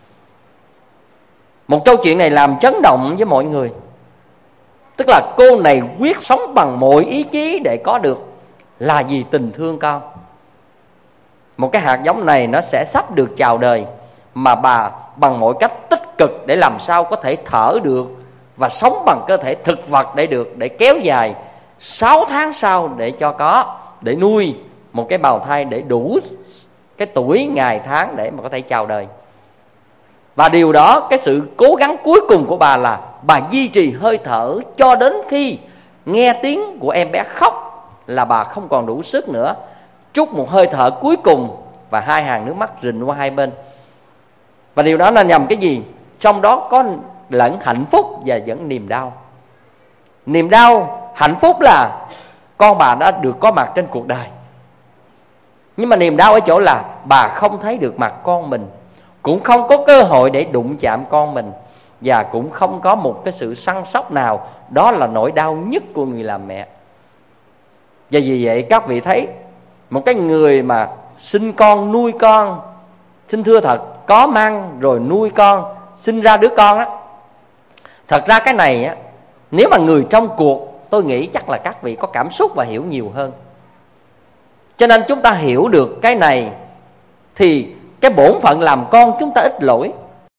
Một câu chuyện này làm chấn động với mọi người. Tức là cô này quyết sống bằng mọi ý chí để có được là vì tình thương con. Một cái hạt giống này nó sẽ sắp được chào đời, mà bà bằng mọi cách tích cực để làm sao có thể thở được và sống bằng cơ thể thực vật để được, để kéo dài sáu tháng sau để cho có, để nuôi một cái bào thai để đủ cái tuổi ngày tháng để mà có thể chào đời. Và điều đó, cái sự cố gắng cuối cùng của bà là bà duy trì hơi thở cho đến khi nghe tiếng của em bé khóc là bà không còn đủ sức nữa, trút một hơi thở cuối cùng và hai hàng nước mắt rình qua hai bên. Và điều đó là nhằm cái gì? trong đó có lẫn hạnh phúc và vẫn niềm đau. Niềm đau, hạnh phúc là con bà đã được có mặt trên cuộc đời, nhưng mà niềm đau ở chỗ là bà không thấy được mặt con mình, cũng không có cơ hội để đụng chạm con mình, và cũng không có một cái sự săn sóc nào. Đó là nỗi đau nhất của người làm mẹ. Và vì vậy các vị thấy, một cái người mà sinh con, nuôi con, xin thưa thật, có mang rồi nuôi con, sinh ra đứa con đó, thật ra cái này á, nếu mà người trong cuộc, tôi nghĩ chắc là các vị có cảm xúc và hiểu nhiều hơn. Cho nên chúng ta hiểu được cái này thì cái bổn phận làm con chúng ta ít lỗi.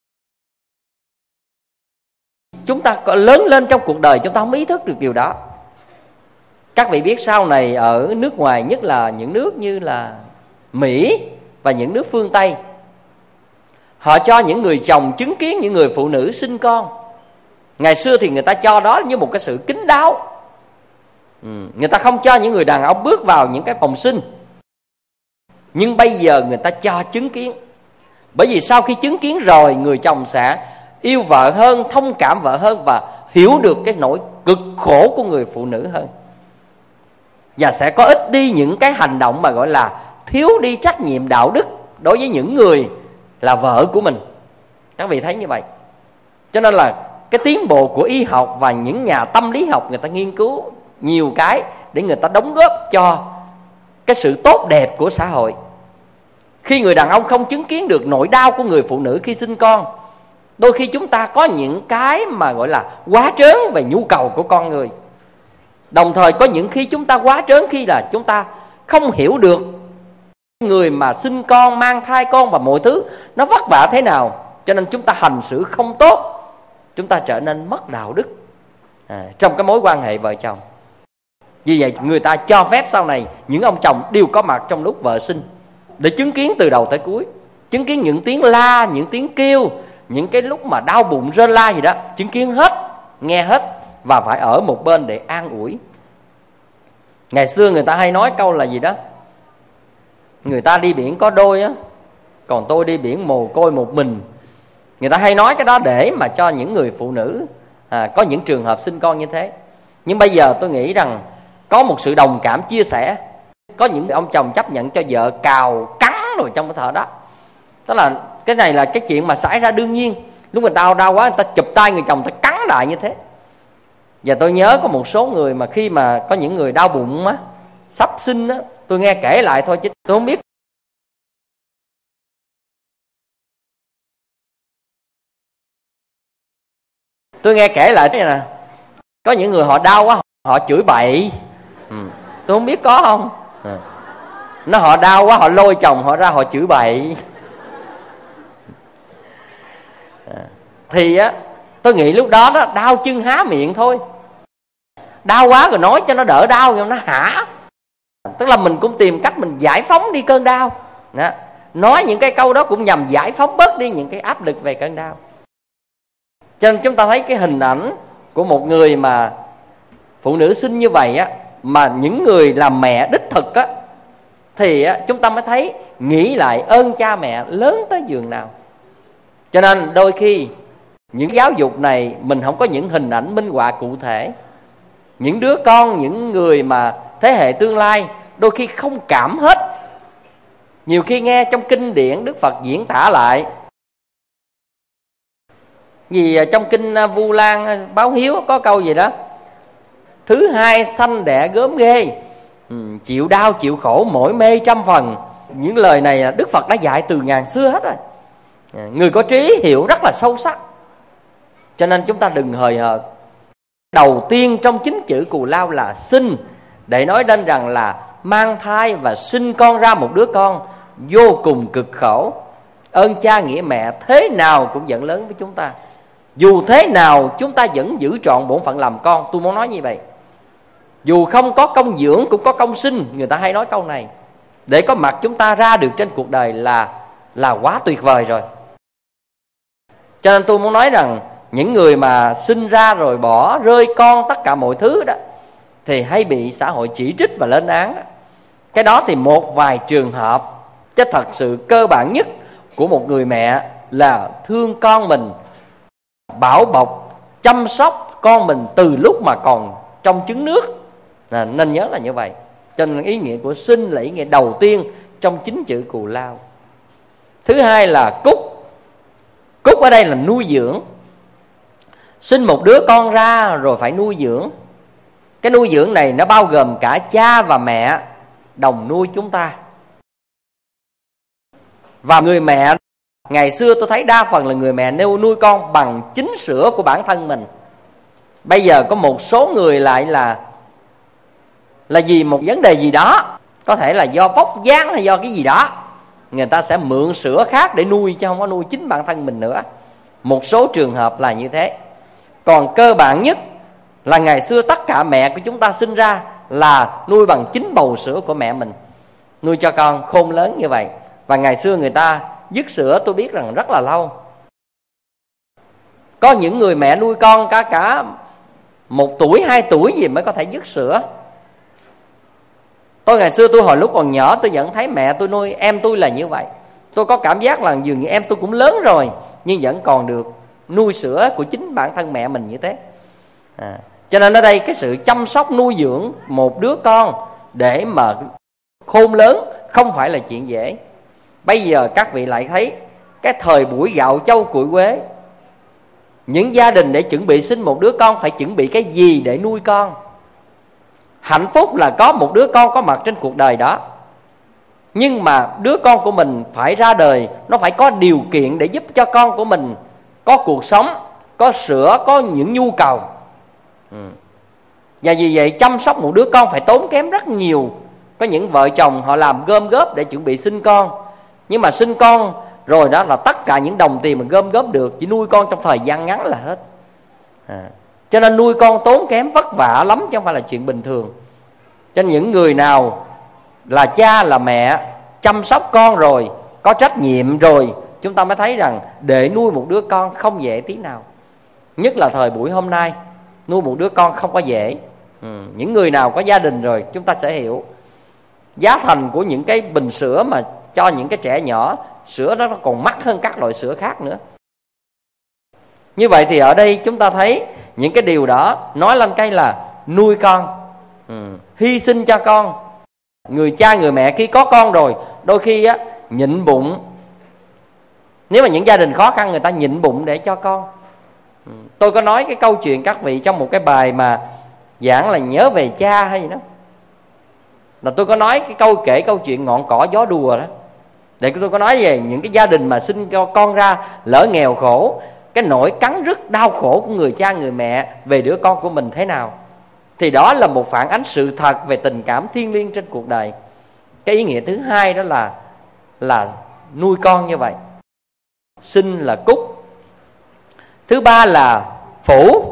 Chúng ta có lớn lên trong cuộc đời, chúng ta không ý thức được điều đó. Các vị biết sau này ở nước ngoài, nhất là những nước như là Mỹ và những nước phương Tây, họ cho những người chồng chứng kiến những người phụ nữ sinh con. Ngày xưa thì người ta cho đó như một cái sự kín đáo. ừ, Người ta không cho những người đàn ông bước vào những cái phòng sinh. Nhưng bây giờ người ta cho chứng kiến. Bởi vì sau khi chứng kiến rồi, người chồng sẽ yêu vợ hơn, thông cảm vợ hơn, và hiểu được cái nỗi cực khổ của người phụ nữ hơn, và sẽ có ít đi những cái hành động mà gọi là thiếu đi trách nhiệm đạo đức đối với những người là vợ của mình. Các vị thấy như vậy. Cho nên là cái tiến bộ của y học và những nhà tâm lý học, người ta nghiên cứu nhiều cái để người ta đóng góp cho cái sự tốt đẹp của xã hội. Khi người đàn ông không chứng kiến được nỗi đau của người phụ nữ khi sinh con, đôi khi chúng ta có những cái mà gọi là quá trớn về nhu cầu của con người. Đồng thời có những khi chúng ta quá trớn khi là chúng ta không hiểu được người mà sinh con, mang thai con và mọi thứ nó vất vả thế nào. Cho nên chúng ta hành xử không tốt, chúng ta trở nên mất đạo đức à, trong cái mối quan hệ vợ chồng. Vì vậy người ta cho phép sau này những ông chồng đều có mặt trong lúc vợ sinh, để chứng kiến từ đầu tới cuối, chứng kiến những tiếng la, những tiếng kêu, những cái lúc mà đau bụng rên la gì đó, chứng kiến hết, nghe hết, và phải ở một bên để an ủi. Ngày xưa người ta hay nói câu là gì đó, người ta đi biển có đôi á, còn tôi đi biển mồ côi một mình. Người ta hay nói cái đó để mà cho những người phụ nữ à, có những trường hợp sinh con như thế. Nhưng bây giờ tôi nghĩ rằng có một sự đồng cảm chia sẻ. Có những ông chồng chấp nhận cho vợ cào cắn rồi trong cái thở đó. Tức là cái này là cái chuyện mà xảy ra đương nhiên. Lúc người đau đau quá, người ta chụp tay người chồng, người ta cắn lại như thế. Và tôi nhớ có một số người mà khi mà có những người đau bụng á, sắp sinh á, tôi nghe kể lại thôi chứ tôi không biết. Tôi nghe kể lại thế này nè, có những người họ đau quá, họ chửi bậy. ừ. Tôi không biết có không. ừ. Nó họ đau quá, họ lôi chồng họ ra, họ chửi bậy. à. Thì á, tôi nghĩ lúc đó đó đau chân há miệng thôi. Đau quá rồi nói cho nó đỡ đau, rồi nó hả. Tức là mình cũng tìm cách mình giải phóng đi cơn đau đó. Nói những cái câu đó cũng nhằm giải phóng bớt đi những cái áp lực về cơn đau. Cho nên chúng ta thấy cái hình ảnh của một người mà phụ nữ sinh như vậy á, mà những người làm mẹ đích thực á, thì á, chúng ta mới thấy nghĩ lại ơn cha mẹ lớn tới giường nào. Cho nên đôi khi những giáo dục này mình không có những hình ảnh minh họa cụ thể. Những đứa con, những người mà thế hệ tương lai đôi khi không cảm hết. Nhiều khi nghe trong kinh điển Đức Phật diễn tả lại, vì trong kinh Vu Lan Báo Hiếu có câu gì đó: thứ hai sanh đẻ gớm ghê, ừ, chịu đau chịu khổ mỏi mê trăm phần. Những lời này Đức Phật đã dạy từ ngàn xưa hết rồi. Người có trí hiểu rất là sâu sắc. Cho nên chúng ta đừng hời hợt. Đầu tiên trong chính chữ Cù Lao là sinh, để nói đến rằng là mang thai và sinh con ra một đứa con vô cùng cực khổ. Ơn cha nghĩa mẹ thế nào cũng vẫn lớn với chúng ta. Dù thế nào chúng ta vẫn giữ trọn bổn phận làm con. Tôi muốn nói như vậy. Dù không có công dưỡng cũng có công sinh. Người ta hay nói câu này. Để có mặt chúng ta ra được trên cuộc đời là là quá tuyệt vời rồi. Cho nên tôi muốn nói rằng những người mà sinh ra rồi bỏ rơi con tất cả mọi thứ đó thì hay bị xã hội chỉ trích và lên án đó. Cái đó thì một vài trường hợp, chứ thật sự cơ bản nhất của một người mẹ là thương con mình, bảo bọc, chăm sóc con mình từ lúc mà còn trong trứng nước. À, nên nhớ là như vậy. Cho nên ý nghĩa của sinh là ý nghĩa đầu tiên trong chín chữ Cù Lao. Thứ hai là cúc. Cúc ở đây là nuôi dưỡng. Sinh một đứa con ra rồi phải nuôi dưỡng. Cái nuôi dưỡng này nó bao gồm cả cha và mẹ đồng nuôi chúng ta. Và người mẹ, ngày xưa tôi thấy đa phần là người mẹ nêu nuôi con bằng chính sữa của bản thân mình. Bây giờ có một số người lại là Là vì một vấn đề gì đó, có thể là do vóc dáng hay do cái gì đó, người ta sẽ mượn sữa khác để nuôi, chứ không có nuôi chính bản thân mình nữa. Một số trường hợp là như thế. Còn cơ bản nhất là ngày xưa tất cả mẹ của chúng ta sinh ra là nuôi bằng chính bầu sữa của mẹ mình, nuôi cho con khôn lớn như vậy. Và ngày xưa người ta dứt sữa tôi biết rằng rất là lâu. Có những người mẹ nuôi con cả cả một tuổi, hai tuổi gì mới có thể dứt sữa. Tôi ngày xưa tôi hồi lúc còn nhỏ tôi vẫn thấy mẹ tôi nuôi em tôi là như vậy. Tôi có cảm giác là dường như em tôi cũng lớn rồi, nhưng vẫn còn được nuôi sữa của chính bản thân mẹ mình như thế. à, Cho nên ở đây cái sự chăm sóc nuôi dưỡng một đứa con để mà khôn lớn không phải là chuyện dễ. Bây giờ các vị lại thấy cái thời buổi gạo châu củi quế, những gia đình để chuẩn bị sinh một đứa con phải chuẩn bị cái gì để nuôi con. Hạnh phúc là có một đứa con có mặt trên cuộc đời đó, nhưng mà đứa con của mình phải ra đời, nó phải có điều kiện để giúp cho con của mình có cuộc sống, có sữa, có những nhu cầu. ừ. Và vì vậy chăm sóc một đứa con phải tốn kém rất nhiều. Có những vợ chồng họ làm gom góp để chuẩn bị sinh con, nhưng mà sinh con rồi đó là tất cả những đồng tiền mà gom góp được chỉ nuôi con trong thời gian ngắn là hết. à. Cho nên nuôi con tốn kém vất vả lắm, chứ không phải là chuyện bình thường. Cho nên những người nào là cha là mẹ chăm sóc con rồi, có trách nhiệm rồi, chúng ta mới thấy rằng để nuôi một đứa con không dễ tí nào. Nhất là thời buổi hôm nay, nuôi một đứa con không có dễ. ừ. Những người nào có gia đình rồi chúng ta sẽ hiểu giá thành của những cái bình sữa mà cho những cái trẻ nhỏ, sữa đó nó còn mắc hơn các loại sữa khác nữa. Như vậy thì ở đây chúng ta thấy những cái điều đó nói lên cái là nuôi con, ừ. hy sinh cho con. Người cha người mẹ khi có con rồi đôi khi á nhịn bụng. Nếu mà những gia đình khó khăn người ta nhịn bụng để cho con. ừ. Tôi có nói cái câu chuyện các vị trong một cái bài mà giảng là nhớ về cha hay gì đó, là tôi có nói cái câu kể câu chuyện ngọn cỏ gió đùa đó. Để tôi có nói về những cái gia đình mà sinh con ra lỡ nghèo khổ, cái nỗi cắn rứt đau khổ của người cha người mẹ về đứa con của mình thế nào. Thì đó là một phản ánh sự thật về tình cảm thiêng liêng trên cuộc đời. Cái ý nghĩa thứ hai đó là là nuôi con như vậy. Sinh là cúc. Thứ ba là phủ.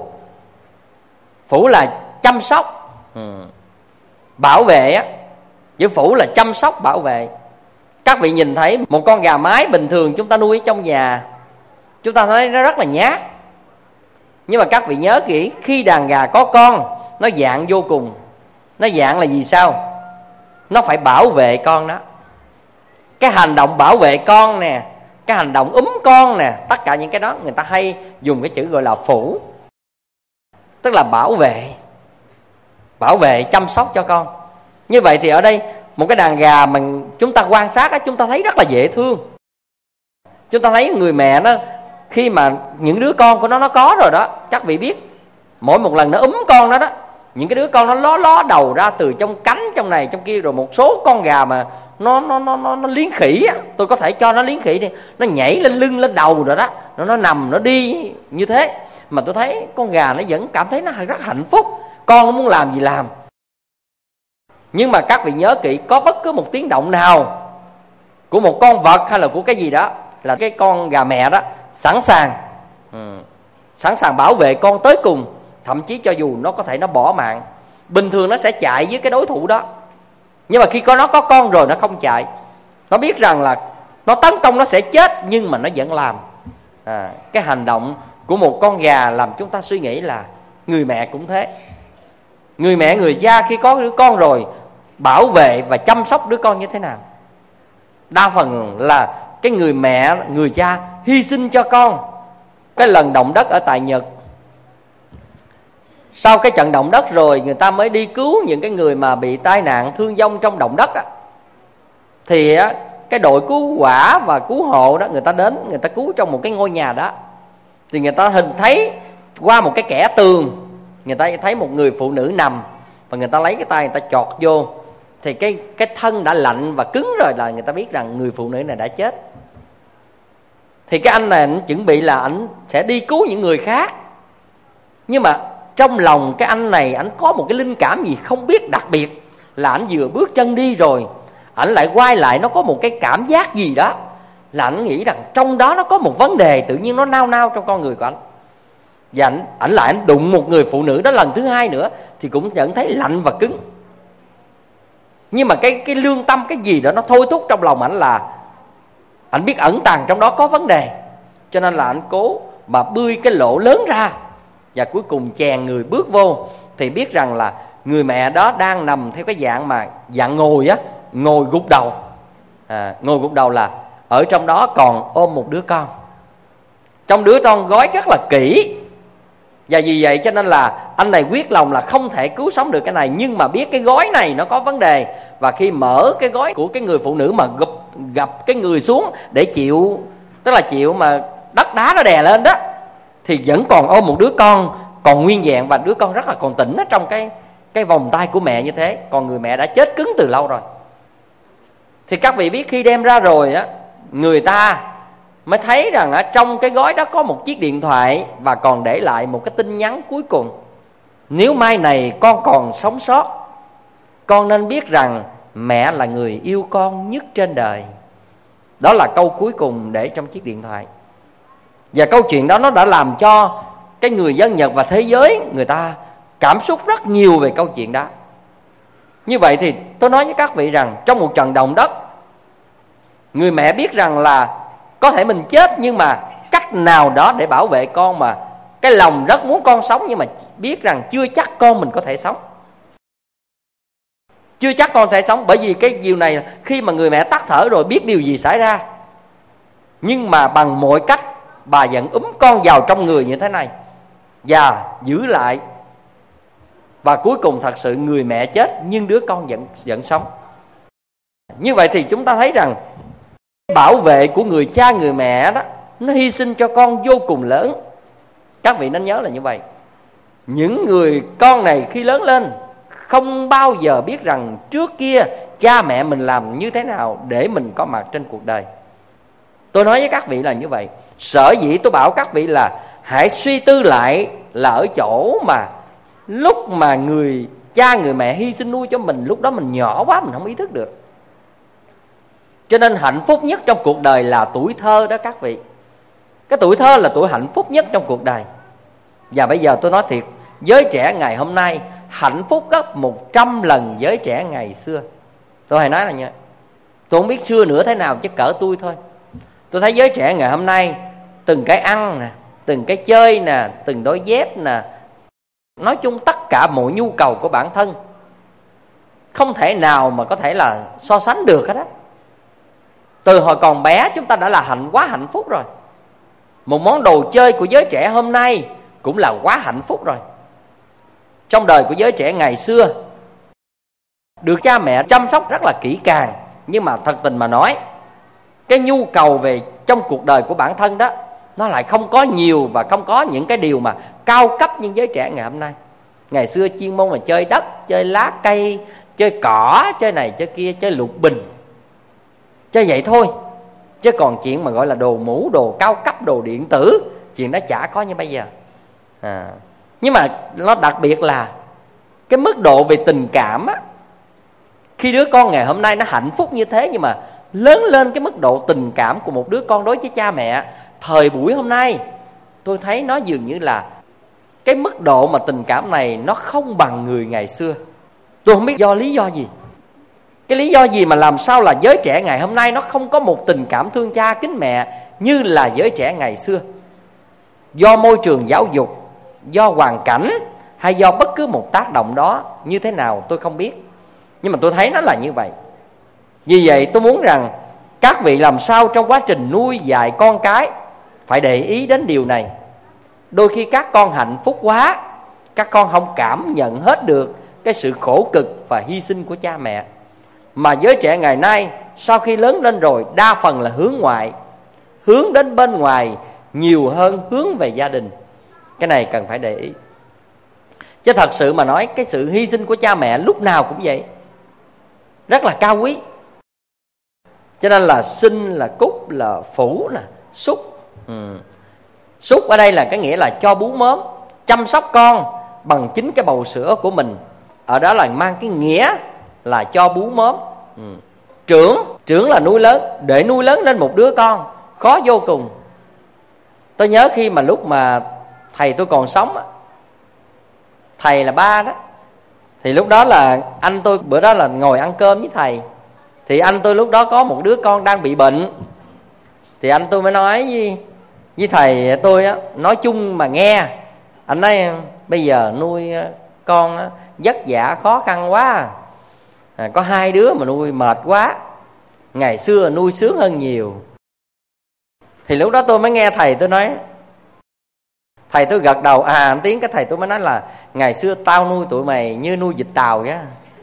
Phủ là chăm sóc, ừ. bảo vệ á. Chữ phủ là chăm sóc bảo vệ. Các vị nhìn thấy một con gà mái bình thường chúng ta nuôi ở trong nhà, chúng ta thấy nó rất là nhát. Nhưng mà các vị nhớ kỹ, khi đàn gà có con, nó dạng vô cùng. Nó dạng là gì sao? Nó phải bảo vệ con đó. Cái hành động bảo vệ con nè, cái hành động úm con nè, tất cả những cái đó người ta hay dùng cái chữ gọi là phủ. Tức là bảo vệ. Bảo vệ, chăm sóc cho con. Như vậy thì ở đây một cái đàn gà mà chúng ta quan sát á, chúng ta thấy rất là dễ thương. Chúng ta thấy người mẹ nó, khi mà những đứa con của nó nó có rồi đó, các vị biết, mỗi một lần nó úm con nó đó, những cái đứa con nó ló ló đầu ra từ trong cánh trong này trong kia. Rồi một số con gà mà nó nó nó nó, nó liến khỉ á, tôi có thể cho nó liến khỉ đi, nó nhảy lên lưng lên đầu rồi đó, nó nó nằm nó đi như thế. Mà tôi thấy con gà nó vẫn cảm thấy nó rất hạnh phúc, con nó muốn làm gì làm. Nhưng mà các vị nhớ kỹ, có bất cứ một tiếng động nào của một con vật hay là của cái gì đó, là cái con gà mẹ đó sẵn sàng ừ, sẵn sàng bảo vệ con tới cùng. Thậm chí cho dù nó có thể nó bỏ mạng, bình thường nó sẽ chạy với cái đối thủ đó, nhưng mà khi có nó có con rồi nó không chạy. Nó biết rằng là nó tấn công nó sẽ chết, nhưng mà nó vẫn làm. à, Cái hành động của một con gà làm chúng ta suy nghĩ là người mẹ cũng thế. Người mẹ người cha khi có đứa con rồi bảo vệ và chăm sóc đứa con như thế nào? Đa phần là cái người mẹ người cha hy sinh cho con, cái lần động đất ở tại Nhật. Sau cái trận động đất rồi người ta mới đi cứu những cái người mà bị tai nạn thương vong trong động đất á. Thì á, cái đội cứu hỏa và cứu hộ đó, người ta đến, người ta cứu trong một cái ngôi nhà đó. Thì người ta hình thấy qua một cái kẽ tường, người ta thấy một người phụ nữ nằm, và người ta lấy cái tay người ta chọt vô. Thì cái, cái thân đã lạnh và cứng rồi, là người ta biết rằng người phụ nữ này đã chết. Thì cái anh này anh chuẩn bị là anh sẽ đi cứu những người khác. Nhưng mà trong lòng cái anh này anh có một cái linh cảm gì không biết đặc biệt, là anh vừa bước chân đi rồi anh lại quay lại, nó có một cái cảm giác gì đó, là anh nghĩ rằng trong đó nó có một vấn đề tự nhiên nó nao nao trong con người của anh. Và anh, anh lại anh đụng một người phụ nữ đó lần thứ hai nữa, thì cũng nhận thấy lạnh và cứng. Nhưng mà cái, cái lương tâm, cái gì đó nó thôi thúc trong lòng anh, là anh biết ẩn tàng trong đó có vấn đề. Cho nên là anh cố mà bươi cái lỗ lớn ra, và cuối cùng chèn người bước vô. Thì biết rằng là người mẹ đó đang nằm theo cái dạng mà dạng ngồi á, ngồi gục đầu. à, Ngồi gục đầu là ở trong đó còn ôm một đứa con. Trong đứa con gói rất là kỹ. Và vì vậy cho nên là anh này quyết lòng là không thể cứu sống được cái này, nhưng mà biết cái gói này nó có vấn đề. Và khi mở cái gói của cái người phụ nữ mà gặp, gặp cái người xuống để chịu, tức là chịu mà đất đá nó đè lên đó, thì vẫn còn ôm một đứa con còn nguyên vẹn, và đứa con rất là còn tỉnh ở trong cái, cái vòng tay của mẹ như thế. Còn người mẹ đã chết cứng từ lâu rồi. Thì các vị biết khi đem ra rồi á, người ta mới thấy rằng ở trong cái gói đó có một chiếc điện thoại, và còn để lại một cái tin nhắn cuối cùng: nếu mai này con còn sống sót, con nên biết rằng mẹ là người yêu con nhất trên đời. Đó là câu cuối cùng để trong chiếc điện thoại. Và câu chuyện đó nó đã làm cho cái người dân Nhật và thế giới người ta cảm xúc rất nhiều về câu chuyện đó. Như vậy thì tôi nói với các vị rằng trong một trận động đất, người mẹ biết rằng là có thể mình chết, nhưng mà cách nào đó để bảo vệ con, mà cái lòng rất muốn con sống, nhưng mà biết rằng chưa chắc con mình có thể sống. Chưa chắc con thể sống. Bởi vì cái điều này khi mà người mẹ tắt thở rồi biết điều gì xảy ra, nhưng mà bằng mọi cách bà vẫn úm con vào trong người như thế này và giữ lại. Và cuối cùng thật sự người mẹ chết, nhưng đứa con vẫn, vẫn sống. Như vậy thì chúng ta thấy rằng bảo vệ của người cha người mẹ đó, nó hy sinh cho con vô cùng lớn. Các vị nên nhớ là như vậy. Những người con này khi lớn lên không bao giờ biết rằng trước kia cha mẹ mình làm như thế nào để mình có mặt trên cuộc đời. Tôi nói với các vị là như vậy. Sở dĩ tôi bảo các vị là hãy suy tư lại, là ở chỗ mà lúc mà người cha người mẹ hy sinh nuôi cho mình, lúc đó mình nhỏ quá, mình không ý thức được. Cho nên hạnh phúc nhất trong cuộc đời là tuổi thơ đó các vị. Cái tuổi thơ là tuổi hạnh phúc nhất trong cuộc đời. Và bây giờ tôi nói thiệt, giới trẻ ngày hôm nay hạnh phúc gấp một trăm lần giới trẻ ngày xưa. Tôi hay nói là như vậy. Tôi không biết xưa nữa thế nào, chứ cỡ tôi thôi. Tôi thấy giới trẻ ngày hôm nay từng cái ăn nè, từng cái chơi nè, từng đôi dép nè, nói chung tất cả mọi nhu cầu của bản thân không thể nào mà có thể là so sánh được hết á. Từ hồi còn bé chúng ta đã là hạnh quá hạnh phúc rồi. Một món đồ chơi của giới trẻ hôm nay cũng là quá hạnh phúc rồi. Trong đời của giới trẻ ngày xưa được cha mẹ chăm sóc rất là kỹ càng, nhưng mà thật tình mà nói, cái nhu cầu về trong cuộc đời của bản thân đó nó lại không có nhiều, và không có những cái điều mà cao cấp như giới trẻ ngày hôm nay. Ngày xưa chuyên môn là chơi đất, chơi lá cây, chơi cỏ, chơi này chơi kia, chơi lục bình, chơi vậy thôi. Chứ còn chuyện mà gọi là đồ mũ, đồ cao cấp, đồ điện tử, chuyện đó chả có như bây giờ. à. Nhưng mà nó đặc biệt là cái mức độ về tình cảm á. Khi đứa con ngày hôm nay nó hạnh phúc như thế, nhưng mà lớn lên cái mức độ tình cảm của một đứa con đối với cha mẹ thời buổi hôm nay, tôi thấy nó dường như là cái mức độ mà tình cảm này nó không bằng người ngày xưa. Tôi không biết do lý do gì. Cái lý do gì mà làm sao là giới trẻ ngày hôm nay nó không có một tình cảm thương cha kính mẹ như là giới trẻ ngày xưa? Do môi trường giáo dục, do hoàn cảnh, hay do bất cứ một tác động đó như thế nào tôi không biết. Nhưng mà tôi thấy nó là như vậy. Vì vậy tôi muốn rằng các vị làm sao trong quá trình nuôi dạy con cái phải để ý đến điều này. Đôi khi các con hạnh phúc quá, các con không cảm nhận hết được cái sự khổ cực và hy sinh của cha mẹ. Mà giới trẻ ngày nay sau khi lớn lên rồi đa phần là hướng ngoại, hướng đến bên ngoài nhiều hơn hướng về gia đình. Cái này cần phải để ý. Chứ thật sự mà nói, cái sự hy sinh của cha mẹ lúc nào cũng vậy, rất là cao quý. Cho nên là sinh, là cúc, là phủ, là xúc. ừ. Xúc ở đây là cái nghĩa là cho bú mớm, chăm sóc con bằng chính cái bầu sữa của mình. Ở đó là mang cái nghĩa là cho bú mớm. ừ. Trưởng, trưởng là nuôi lớn. Để nuôi lớn lên một đứa con khó vô cùng. Tôi nhớ khi mà lúc mà thầy tôi còn sống, thầy là ba đó, thì lúc đó là anh tôi bữa đó là ngồi ăn cơm với thầy. Thì anh tôi lúc đó có một đứa con đang bị bệnh. Thì anh tôi mới nói với, với thầy tôi á, nói chung mà nghe. Anh nói bây giờ nuôi con á, vất vả khó khăn quá à, có hai đứa mà nuôi mệt quá. Ngày xưa nuôi sướng hơn nhiều. Thì lúc đó tôi mới nghe thầy tôi nói, thầy tôi gật đầu à một tiếng, cái thầy tôi mới nói là ngày xưa tao nuôi tụi mày như nuôi vịt tàu vậy.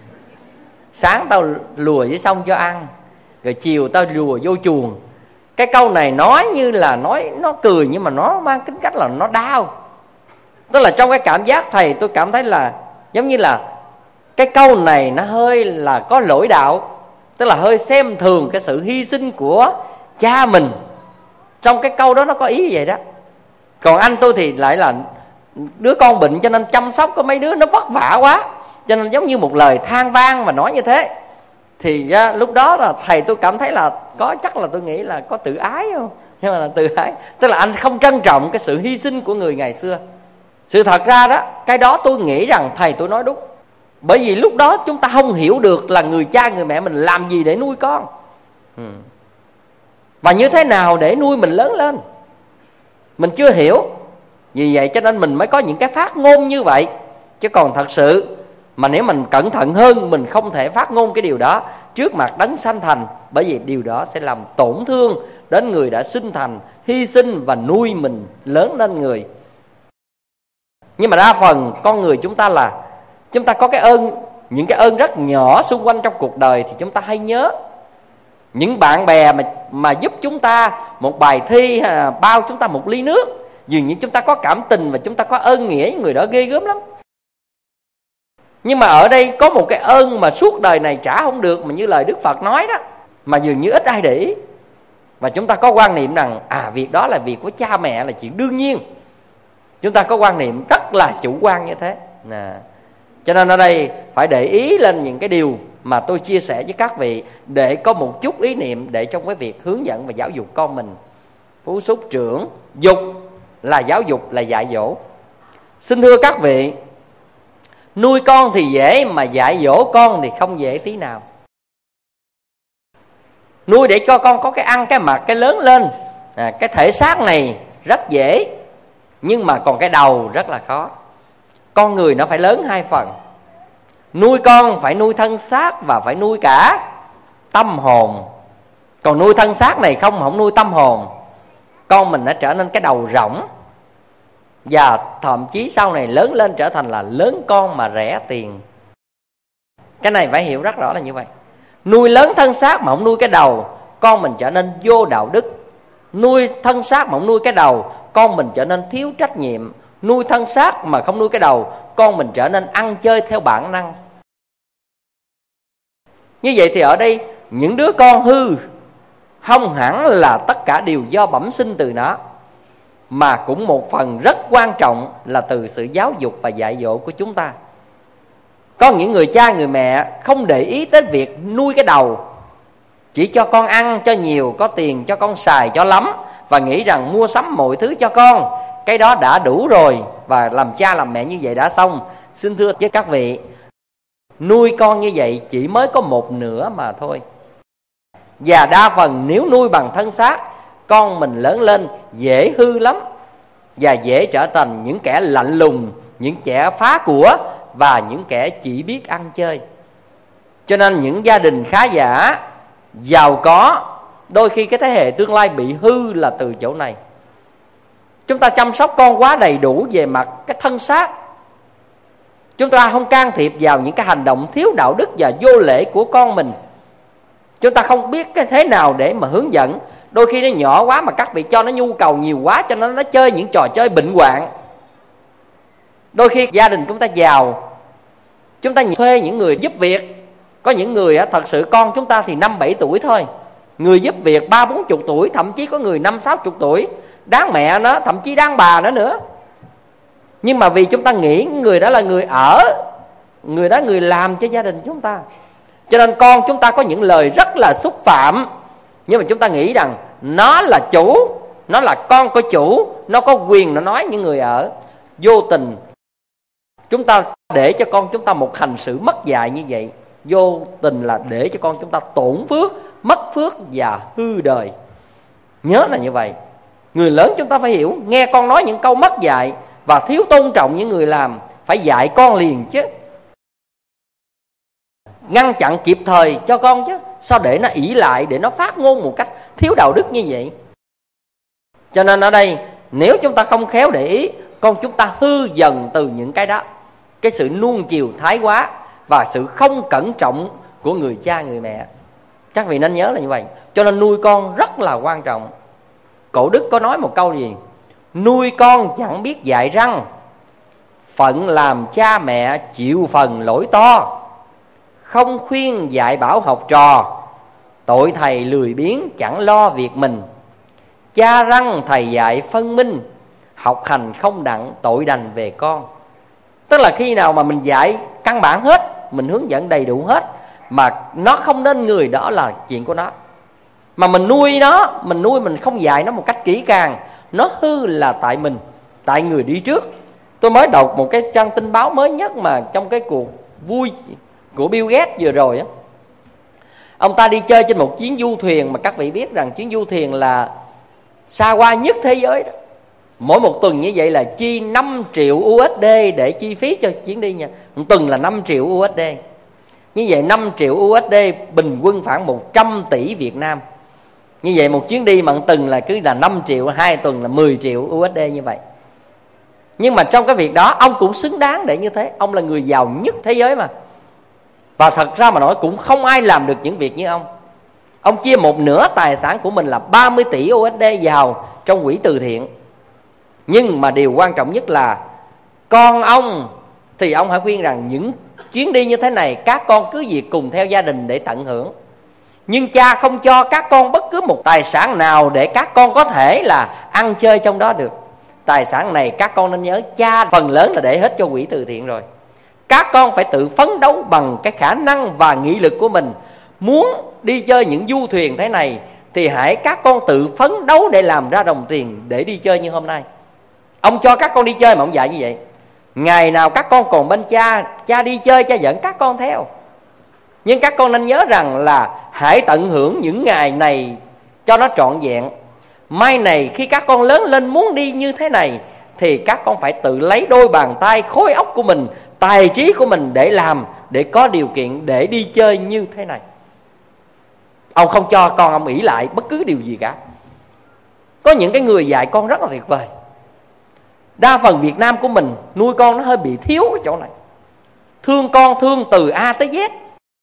Sáng tao lùa dưới sông cho ăn, rồi chiều tao lùa vô chuồng. Cái câu này nói như là nói nó cười, nhưng mà nó mang tính cách là nó đau. Tức là trong cái cảm giác thầy tôi cảm thấy là giống như là cái câu này nó hơi là có lỗi đạo. Tức là hơi xem thường cái sự hy sinh của cha mình. Trong cái câu đó nó có ý như vậy đó. Còn anh tôi thì lại là đứa con bệnh, cho nên chăm sóc có mấy đứa nó vất vả quá, cho nên giống như một lời than vang và nói như thế. Thì à, lúc đó là thầy tôi cảm thấy là có, chắc là tôi nghĩ là có tự ái không? Nhưng mà là tự ái, tức là anh không trân trọng cái sự hy sinh của người ngày xưa. Sự thật ra đó, cái đó tôi nghĩ rằng thầy tôi nói đúng. Bởi vì lúc đó chúng ta không hiểu được là người cha người mẹ mình làm gì để nuôi con, ừ. và như thế nào để nuôi mình lớn lên. Mình chưa hiểu. Vì vậy cho nên mình mới có những cái phát ngôn như vậy. Chứ còn thật sự mà nếu mình cẩn thận hơn, mình không thể phát ngôn cái điều đó trước mặt đấng sanh thành. Bởi vì điều đó sẽ làm tổn thương đến người đã sinh thành, hy sinh và nuôi mình lớn lên người. Nhưng mà đa phần con người chúng ta là chúng ta có cái ơn, những cái ơn rất nhỏ xung quanh trong cuộc đời thì chúng ta hay nhớ. Những bạn bè mà, mà giúp chúng ta một bài thi, à, bao chúng ta một ly nước, dường như chúng ta có cảm tình và chúng ta có ơn nghĩa với người đó ghê gớm lắm. Nhưng mà ở đây có một cái ơn mà suốt đời này trả không được, mà như lời Đức Phật nói đó, mà dường như ít ai để ý. Và chúng ta có quan niệm rằng à việc đó là việc của cha mẹ, là chuyện đương nhiên. Chúng ta có quan niệm rất là chủ quan như thế nè. Cho nên ở đây phải để ý lên những cái điều mà tôi chia sẻ với các vị, để có một chút ý niệm để trong cái việc hướng dẫn và giáo dục con mình. Phú xúc trưởng, dục là giáo dục, là dạy dỗ. Xin thưa các vị, nuôi con thì dễ, mà dạy dỗ con thì không dễ tí nào. Nuôi để cho con có cái ăn, cái mặc, cái lớn lên, à, cái thể xác này rất dễ, nhưng mà còn cái đầu rất là khó. Con người nó phải lớn hai phần. Nuôi con phải nuôi thân xác và phải nuôi cả tâm hồn. Còn nuôi thân xác này không, không nuôi tâm hồn, con mình nó trở nên cái đầu rỗng, và thậm chí sau này lớn lên trở thành là lớn con mà rẻ tiền. Cái này phải hiểu rất rõ là như vậy. Nuôi lớn thân xác mà không nuôi cái đầu, con mình trở nên vô đạo đức. Nuôi thân xác mà không nuôi cái đầu, con mình trở nên thiếu trách nhiệm. Nuôi thân xác mà không nuôi cái đầu, con mình trở nên ăn chơi theo bản năng. Như vậy thì ở đây những đứa con hư không hẳn là tất cả đều do bẩm sinh từ nó, mà cũng một phần rất quan trọng là từ sự giáo dục và dạy dỗ của chúng ta. Có những người cha người mẹ không để ý tới việc nuôi cái đầu, chỉ cho con ăn cho nhiều, có tiền cho con xài cho lắm, và nghĩ rằng mua sắm mọi thứ cho con, cái đó đã đủ rồi, và làm cha làm mẹ như vậy đã xong. Xin thưa với các vị, nuôi con như vậy chỉ mới có một nửa mà thôi. Và đa phần nếu nuôi bằng thân xác, con mình lớn lên dễ hư lắm, và dễ trở thành những kẻ lạnh lùng, những kẻ phá của, và những kẻ chỉ biết ăn chơi. Cho nên những gia đình khá giả, giàu có, đôi khi cái thế hệ tương lai bị hư là từ chỗ này. Chúng ta chăm sóc con quá đầy đủ về mặt cái thân xác. Chúng ta không can thiệp vào những cái hành động thiếu đạo đức và vô lễ của con mình. Chúng ta không biết cái thế nào để mà hướng dẫn. Đôi khi nó nhỏ quá mà các vị cho nó nhu cầu nhiều quá, cho nó nó chơi những trò chơi bệnh hoạn. Đôi khi gia đình chúng ta giàu, chúng ta thuê những người giúp việc. Có những người thật sự con chúng ta thì năm bảy tuổi thôi, người giúp việc ba bốn chục tuổi, thậm chí có người năm sáu chục tuổi, đáng mẹ nó, thậm chí đáng bà nó nữa. Nhưng mà vì chúng ta nghĩ người đó là người ở, người đó người làm cho gia đình chúng ta, cho nên con chúng ta có những lời rất là xúc phạm. Nhưng mà chúng ta nghĩ rằng nó là chủ, nó là con của chủ, nó có quyền nó nói những người ở. Vô tình chúng ta để cho con chúng ta một hành xử mất dạy như vậy. Vô tình là để cho con chúng ta tổn phước, mất phước và hư đời. Nhớ là như vậy. Người lớn chúng ta phải hiểu, nghe con nói những câu mất dạy và thiếu tôn trọng những người làm, phải dạy con liền chứ, ngăn chặn kịp thời cho con chứ. Sao để nó ỷ lại, để nó phát ngôn một cách thiếu đạo đức như vậy? Cho nên ở đây nếu chúng ta không khéo để ý, con chúng ta hư dần từ những cái đó. Cái sự nuông chiều thái quá và sự không cẩn trọng của người cha người mẹ. Các vị nên nhớ là như vậy. Cho nên nuôi con rất là quan trọng. Cổ Đức có nói một câu gì? Nuôi con chẳng biết dạy răng, phận làm cha mẹ chịu phần lỗi to. Không khuyên dạy bảo học trò, tội thầy lười biếng chẳng lo việc mình. Cha răng thầy dạy phân minh, học hành không đặng tội đành về con. Tức là khi nào mà mình dạy căn bản hết, mình hướng dẫn đầy đủ hết, mà nó không nên người đó là chuyện của nó. Mà mình nuôi nó, mình nuôi mình không dạy nó một cách kỹ càng, nó hư là tại mình, tại người đi trước. Tôi mới đọc một cái trang tin báo mới nhất mà trong cái cuộc vui của Bill Gates vừa rồi á. Ông ta đi chơi trên một chuyến du thuyền, mà các vị biết rằng chuyến du thuyền là xa hoa nhất thế giới đó. Mỗi một tuần như vậy là chi năm triệu u ét đê để chi phí cho chuyến đi nha. Một tuần là năm triệu u ét đê. Như vậy năm triệu u ét đê bình quân khoảng một trăm tỷ Việt Nam. Như vậy một chuyến đi mà một tuần là cứ là năm triệu, hai tuần là mười triệu u ét đê như vậy. Nhưng mà trong cái việc đó ông cũng xứng đáng để như thế. Ông là người giàu nhất thế giới mà. Và thật ra mà nói cũng không ai làm được những việc như ông. Ông chia một nửa tài sản của mình là ba mươi tỷ u ét đê vào trong quỹ từ thiện. Nhưng mà điều quan trọng nhất là con ông thì ông hãy khuyên rằng những chuyến đi như thế này các con cứ việc cùng theo gia đình để tận hưởng. Nhưng cha không cho các con bất cứ một tài sản nào để các con có thể là ăn chơi trong đó được. Tài sản này các con nên nhớ, cha phần lớn là để hết cho quỹ từ thiện rồi. Các con phải tự phấn đấu bằng cái khả năng và nghị lực của mình. Muốn đi chơi những du thuyền thế này thì hãy các con tự phấn đấu để làm ra đồng tiền để đi chơi như hôm nay. Ông cho các con đi chơi mà ông dạy như vậy. Ngày nào các con còn bên cha, cha đi chơi cha dẫn các con theo. Nhưng các con nên nhớ rằng là hãy tận hưởng những ngày này cho nó trọn vẹn. Mai này khi các con lớn lên muốn đi như thế này thì các con phải tự lấy đôi bàn tay, khối óc của mình, tài trí của mình để làm, để có điều kiện để đi chơi như thế này. Ông không cho con ông ỷ lại bất cứ điều gì cả. Có những cái người dạy con rất là tuyệt vời. Đa phần Việt Nam của mình nuôi con nó hơi bị thiếu cái chỗ này. Thương con thương từ A tới Z.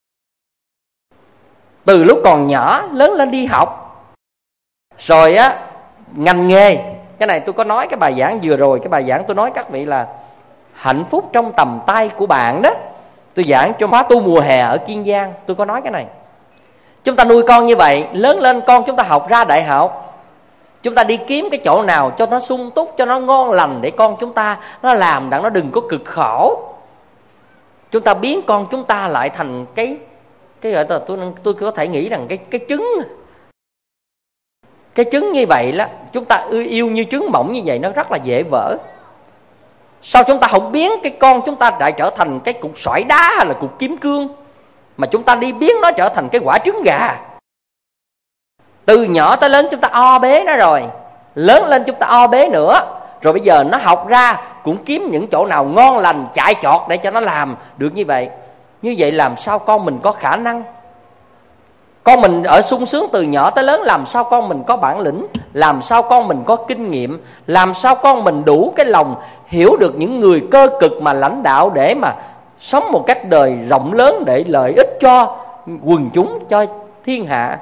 Từ lúc còn nhỏ lớn lên đi học. Rồi á, ngành nghề. Cái này tôi có nói cái bài giảng vừa rồi. Cái bài giảng tôi nói các vị là hạnh phúc trong tầm tay của bạn đó. Tôi giảng cho khóa tu mùa hè ở Kiên Giang. Tôi có nói cái này. Chúng ta nuôi con như vậy, lớn lên con chúng ta học ra đại học, chúng ta đi kiếm cái chỗ nào cho nó sung túc, cho nó ngon lành để con chúng ta nó làm đặng nó đừng có cực khổ. Chúng ta biến con chúng ta lại thành cái cái gọi là tôi tôi có thể nghĩ rằng cái cái trứng. Cái trứng như vậy đó, chúng ta yêu như trứng mỏng như vậy nó rất là dễ vỡ. Sao chúng ta không biến cái con chúng ta lại trở thành cái cục sỏi đá hay là cục kim cương, mà chúng ta đi biến nó trở thành cái quả trứng gà. Từ nhỏ tới lớn chúng ta o bế nó rồi, lớn lên chúng ta o bế nữa, rồi bây giờ nó học ra cũng kiếm những chỗ nào ngon lành chạy chọt để cho nó làm được như vậy. Như vậy làm sao con mình có khả năng? Con mình ở sung sướng từ nhỏ tới lớn, làm sao con mình có bản lĩnh, làm sao con mình có kinh nghiệm, làm sao con mình đủ cái lòng hiểu được những người cơ cực mà lãnh đạo để mà sống một cách đời rộng lớn để lợi ích cho quần chúng, cho thiên hạ.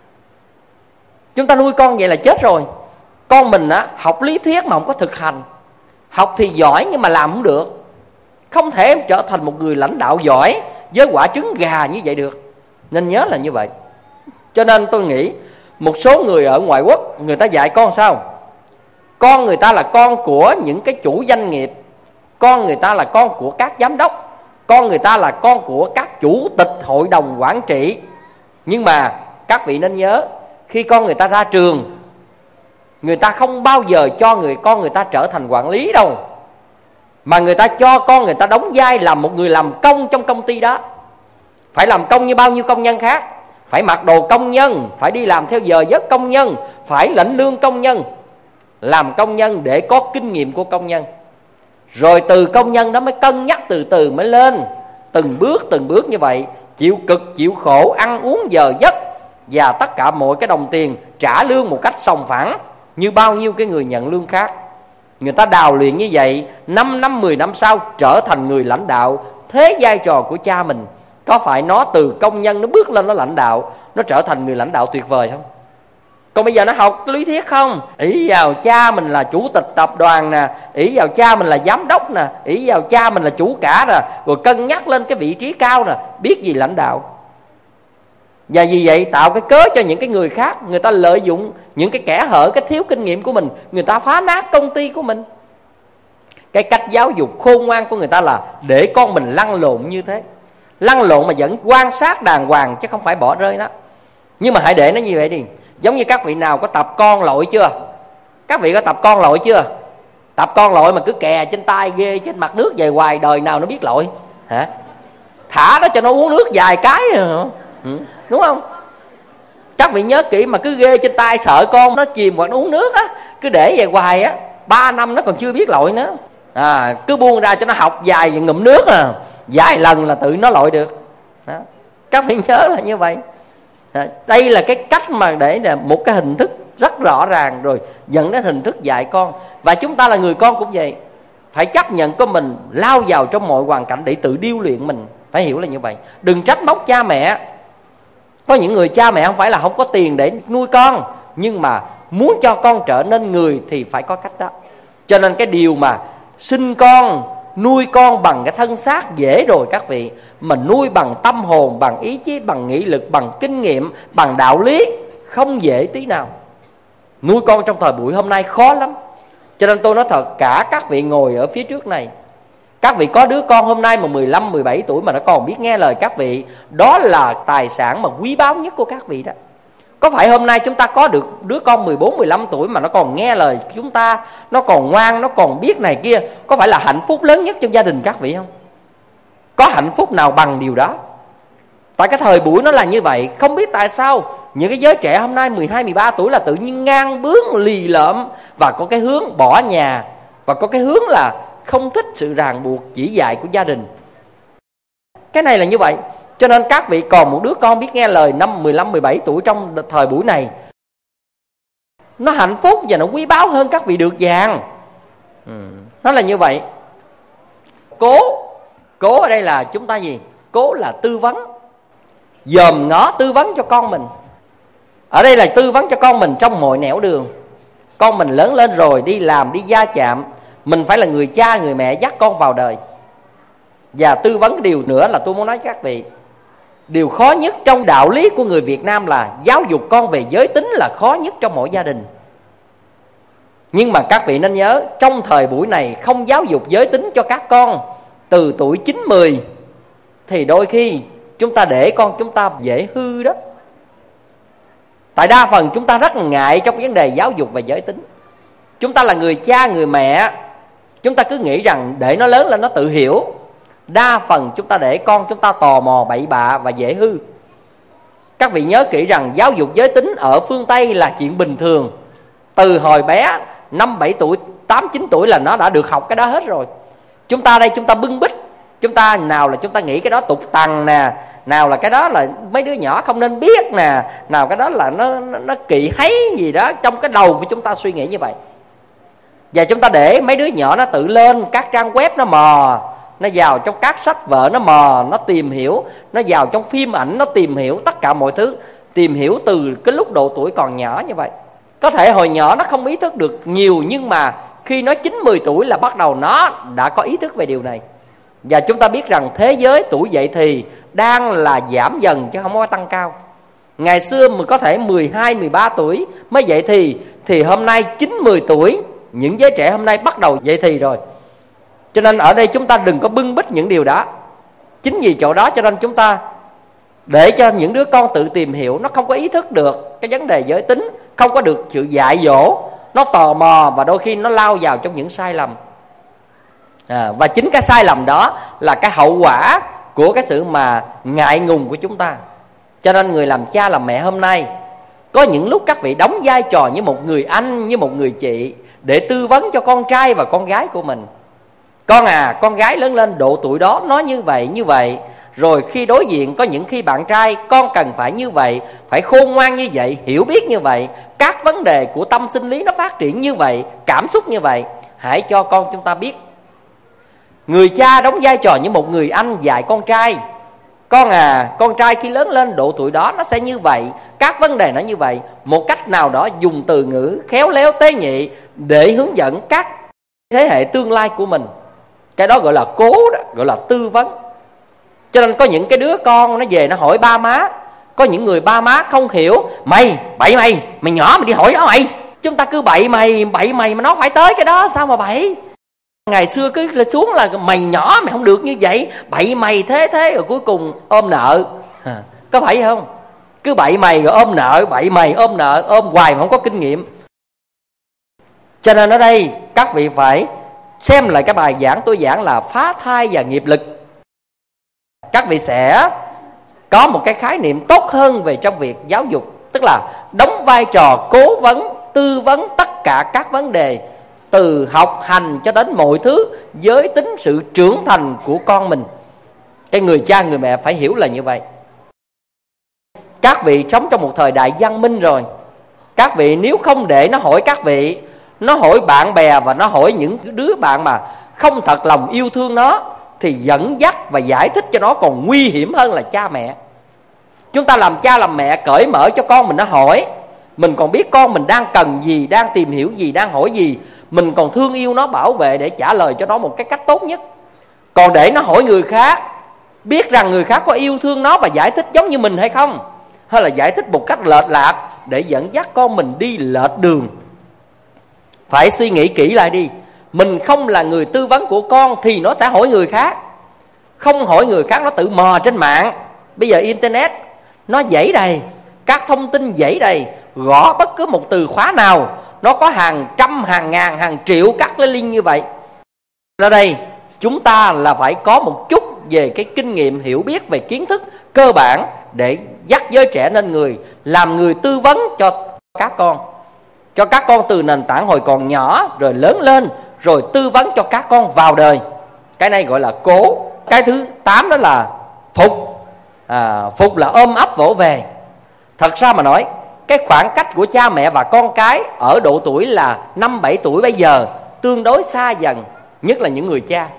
Chúng ta nuôi con vậy là chết rồi. Con mình á, học lý thuyết mà không có thực hành. Học thì giỏi nhưng mà làm không được. Không thể em trở thành một người lãnh đạo giỏi với quả trứng gà như vậy được. Nên nhớ là như vậy. Cho nên tôi nghĩ một số người ở ngoại quốc, người ta dạy con sao? Con người ta là con của những cái chủ doanh nghiệp, con người ta là con của các giám đốc, con người ta là con của các chủ tịch hội đồng quản trị. Nhưng mà các vị nên nhớ, khi con người ta ra trường, người ta không bao giờ cho người con người ta trở thành quản lý đâu, mà người ta cho con người ta đóng vai làm một người làm công trong công ty đó. Phải làm công như bao nhiêu công nhân khác, phải mặc đồ công nhân, phải đi làm theo giờ giấc công nhân, phải lãnh lương công nhân. Làm công nhân để có kinh nghiệm của công nhân, rồi từ công nhân đó mới cân nhắc từ từ mới lên. Từng bước từng bước như vậy, chịu cực chịu khổ, ăn uống giờ giấc, và tất cả mọi cái đồng tiền trả lương một cách sòng phẳng như bao nhiêu cái người nhận lương khác. Người ta đào luyện như vậy, năm năm mười năm sau trở thành người lãnh đạo, thế vai trò của cha mình. Có phải nó từ công nhân nó bước lên nó lãnh đạo, nó trở thành người lãnh đạo tuyệt vời không? Còn bây giờ nó học lý thuyết không? Ý vào cha mình là chủ tịch tập đoàn nè, ý vào cha mình là giám đốc nè, ý vào cha mình là chủ cả nè, rồi cân nhắc lên cái vị trí cao nè, biết gì lãnh đạo. Và vì vậy tạo cái cớ cho những cái người khác, người ta lợi dụng những cái kẻ hở, cái thiếu kinh nghiệm của mình, người ta phá nát công ty của mình. Cái cách giáo dục khôn ngoan của người ta là để con mình lăn lộn như thế. Lăn lộn mà vẫn quan sát đàng hoàng, chứ không phải bỏ rơi nó. Nhưng mà hãy để nó như vậy đi. Giống như các vị nào có tập con lội chưa? Các vị có tập con lội chưa? Tập con lội mà cứ kè trên tay ghê trên mặt nước về hoài, đời nào nó biết lội hả? Thả nó cho nó uống nước vài cái rồi. Ừ, đúng không? Các vị nhớ kỹ, mà cứ ghê trên tay sợ con nó chìm hoặc nó uống nước á, cứ để về hoài á, ba năm nó còn chưa biết lội nữa. À, cứ buông ra cho nó học vài ngụm nước à, vài lần là tự nó lội được đó. Các vị nhớ là như vậy. À, đây là cái cách mà để là một cái hình thức rất rõ ràng rồi dẫn đến hình thức dạy con. Và chúng ta là người con cũng vậy, phải chấp nhận con mình lao vào trong mọi hoàn cảnh để tự điêu luyện mình. Phải hiểu là như vậy. Đừng trách móc cha mẹ. Có những người cha mẹ không phải là không có tiền để nuôi con, nhưng mà muốn cho con trở nên người thì phải có cách đó. Cho nên cái điều mà sinh con, nuôi con bằng cái thân xác dễ rồi các vị, mà nuôi bằng tâm hồn, bằng ý chí, bằng nghị lực, bằng kinh nghiệm, bằng đạo lý không dễ tí nào. Nuôi con trong thời buổi hôm nay khó lắm. Cho nên tôi nói thật, cả các vị ngồi ở phía trước này, các vị có đứa con hôm nay mà mười lăm, mười bảy tuổi mà nó còn biết nghe lời các vị, đó là tài sản mà quý báu nhất của các vị đó. Có phải hôm nay chúng ta có được đứa con mười bốn, mười lăm tuổi mà nó còn nghe lời chúng ta, nó còn ngoan, nó còn biết này kia, có phải là hạnh phúc lớn nhất trong gia đình các vị không? Có hạnh phúc nào bằng điều đó? Tại cái thời buổi nó là như vậy. Không biết tại sao những cái giới trẻ hôm nay mười hai, mười ba tuổi là tự nhiên ngang bướng, lì lợm, và có cái hướng bỏ nhà, và có cái hướng là không thích sự ràng buộc chỉ dạy của gia đình. Cái này là như vậy. Cho nên các vị còn một đứa con biết nghe lời năm mười lăm, mười bảy tuổi trong thời buổi này, nó hạnh phúc và nó quý báu hơn các vị được vàng. ừ. Nó là như vậy. Cố Cố ở đây là chúng ta gì? Cố là tư vấn, dòm ngó tư vấn cho con mình. Ở đây là tư vấn cho con mình trong mọi nẻo đường. Con mình lớn lên rồi, đi làm, đi va chạm, mình phải là người cha, người mẹ dắt con vào đời. Và tư vấn điều nữa là tôi muốn nói với các vị, điều khó nhất trong đạo lý của người Việt Nam là giáo dục con về giới tính là khó nhất trong mỗi gia đình. Nhưng mà các vị nên nhớ, trong thời buổi này không giáo dục giới tính cho các con từ tuổi chín mười thì đôi khi chúng ta để con chúng ta dễ hư đó. Tại đa phần chúng ta rất ngại trong vấn đề giáo dục về giới tính. Chúng ta là người cha, người mẹ, chúng ta cứ nghĩ rằng để nó lớn lên nó tự hiểu. Đa phần chúng ta để con chúng ta tò mò bậy bạ và dễ hư. Các vị nhớ kỹ rằng giáo dục giới tính ở phương Tây là chuyện bình thường. Từ hồi bé năm bảy tuổi, tám chín tuổi là nó đã được học cái đó hết rồi. Chúng ta đây chúng ta bưng bít Chúng ta nào là chúng ta nghĩ cái đó tục tằng nè, nào là cái đó là mấy đứa nhỏ không nên biết nè, nào cái đó là nó, nó, nó kỵ hấy gì đó. Trong cái đầu của chúng ta suy nghĩ như vậy. Và chúng ta để mấy đứa nhỏ nó tự lên các trang web, nó mò, nó vào trong các sách vở, nó mò, nó tìm hiểu, nó vào trong phim ảnh, nó tìm hiểu tất cả mọi thứ. Tìm hiểu từ cái lúc độ tuổi còn nhỏ như vậy. Có thể hồi nhỏ nó không ý thức được nhiều, nhưng mà khi nó chín mười tuổi là bắt đầu nó đã có ý thức về điều này. Và chúng ta biết rằng thế giới tuổi dậy thì đang là giảm dần chứ không có tăng cao. Ngày xưa mà có thể mười hai, mười ba tuổi mới dậy thì, thì hôm nay chín mười tuổi, những giới trẻ hôm nay bắt đầu dậy thì rồi. Cho nên ở đây chúng ta đừng có bưng bít những điều đó. Chính vì chỗ đó cho nên chúng ta để cho những đứa con tự tìm hiểu. Nó không có ý thức được cái vấn đề giới tính, không có được sự dạy dỗ, nó tò mò và đôi khi nó lao vào trong những sai lầm. à, Và chính cái sai lầm đó là cái hậu quả của cái sự mà ngại ngùng của chúng ta. Cho nên người làm cha làm mẹ hôm nay, có những lúc các vị đóng vai trò như một người anh, như một người chị, để tư vấn cho con trai và con gái của mình. Con à, con gái lớn lên độ tuổi đó nó như vậy như vậy, rồi khi đối diện có những khi bạn trai, con cần phải như vậy, phải khôn ngoan như vậy, hiểu biết như vậy, các vấn đề của tâm sinh lý nó phát triển như vậy, cảm xúc như vậy. Hãy cho con chúng ta biết. Người cha đóng vai trò như một người anh dạy con trai. Con à, con trai khi lớn lên độ tuổi đó nó sẽ như vậy, các vấn đề nó như vậy. Một cách nào đó dùng từ ngữ khéo léo tế nhị để hướng dẫn các thế hệ tương lai của mình. Cái đó gọi là cố đó, gọi là tư vấn. Cho nên có những cái đứa con nó về nó hỏi ba má. Có những người ba má không hiểu. Mày, bậy mày, mày nhỏ mày đi hỏi đó mày. Chúng ta cứ bậy mày, bậy mày mà nó phải tới cái đó, sao mà bậy. Ngày xưa cứ xuống là mày nhỏ mày không được như vậy, bậy mày thế thế, rồi cuối cùng ôm nợ. à, Có phải không? Cứ bậy mày rồi ôm nợ, bậy mày ôm nợ, ôm hoài mà không có kinh nghiệm. Cho nên ở đây các vị phải xem lại cái bài giảng tôi giảng là phá thai và nghiệp lực. Các vị sẽ có một cái khái niệm tốt hơn về trong việc giáo dục. Tức là đóng vai trò cố vấn, tư vấn tất cả các vấn đề, từ học hành cho đến mọi thứ, giới tính, sự trưởng thành của con mình. Cái người cha người mẹ phải hiểu là như vậy. Các vị sống trong một thời đại văn minh rồi. Các vị nếu không để nó hỏi các vị, nó hỏi bạn bè và nó hỏi những đứa bạn mà không thật lòng yêu thương nó, thì dẫn dắt và giải thích cho nó còn nguy hiểm hơn là cha mẹ. Chúng ta làm cha làm mẹ cởi mở cho con mình nó hỏi, mình còn biết con mình đang cần gì, đang tìm hiểu gì, đang hỏi gì, mình còn thương yêu nó, bảo vệ để trả lời cho nó một cái cách tốt nhất. Còn để nó hỏi người khác, biết rằng người khác có yêu thương nó và giải thích giống như mình hay không, hay là giải thích một cách lệch lạc để dẫn dắt con mình đi lệch đường. Phải suy nghĩ kỹ lại đi. Mình không là người tư vấn của con thì nó sẽ hỏi người khác. Không hỏi người khác, nó tự mò trên mạng. Bây giờ internet nó dãy đầy, các thông tin dãy đầy, gõ bất cứ một từ khóa nào nó có hàng trăm, hàng ngàn, hàng triệu các cái link như vậy. Ở đây chúng ta là phải có một chút về cái kinh nghiệm, hiểu biết về kiến thức cơ bản để dắt giới trẻ nên người, làm người tư vấn cho các con. Cho các con từ nền tảng hồi còn nhỏ, rồi lớn lên, rồi tư vấn cho các con vào đời. Cái này gọi là cố. Cái thứ tám đó là phục. à, Phục là ôm ấp vỗ về. Thật ra mà nói, cái khoảng cách của cha mẹ và con cái ở độ tuổi là năm bảy tuổi bây giờ tương đối xa dần, nhất là những người cha.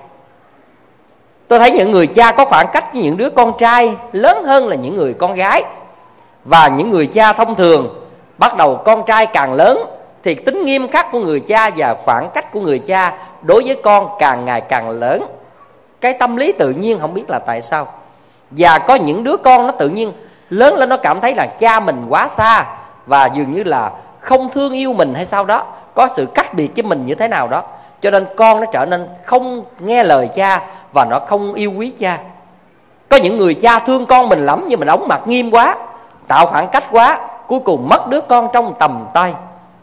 Tôi thấy những người cha có khoảng cách với những đứa con trai lớn hơn là những người con gái. Và những người cha thông thường, bắt đầu con trai càng lớn thì tính nghiêm khắc của người cha và khoảng cách của người cha đối với con càng ngày càng lớn. Cái tâm lý tự nhiên không biết là tại sao. Và có những đứa con nó tự nhiên lớn lên nó cảm thấy là cha mình quá xa, và dường như là không thương yêu mình hay sao đó, có sự cách biệt với mình như thế nào đó, cho nên con nó trở nên không nghe lời cha và nó không yêu quý cha. Có những người cha thương con mình lắm nhưng mà đóng mặt nghiêm quá, tạo khoảng cách quá, cuối cùng mất đứa con trong tầm tay.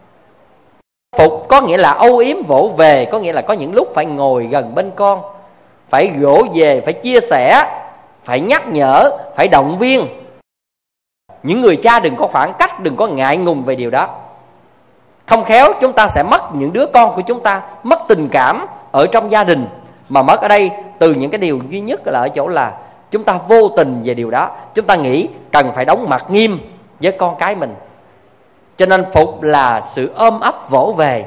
Phục có nghĩa là âu yếm vỗ về, có nghĩa là có những lúc phải ngồi gần bên con, phải dỗ về, phải chia sẻ, phải nhắc nhở, phải động viên. Những người cha đừng có khoảng cách, đừng có ngại ngùng về điều đó. Không khéo chúng ta sẽ mất những đứa con của chúng ta, mất tình cảm ở trong gia đình, Mà mất ở đây từ những cái điều duy nhất là ở chỗ là chúng ta vô tình về điều đó. Chúng ta nghĩ cần phải đóng mặt nghiêm với con cái mình, cho nên phục là sự ôm ấp vỗ về.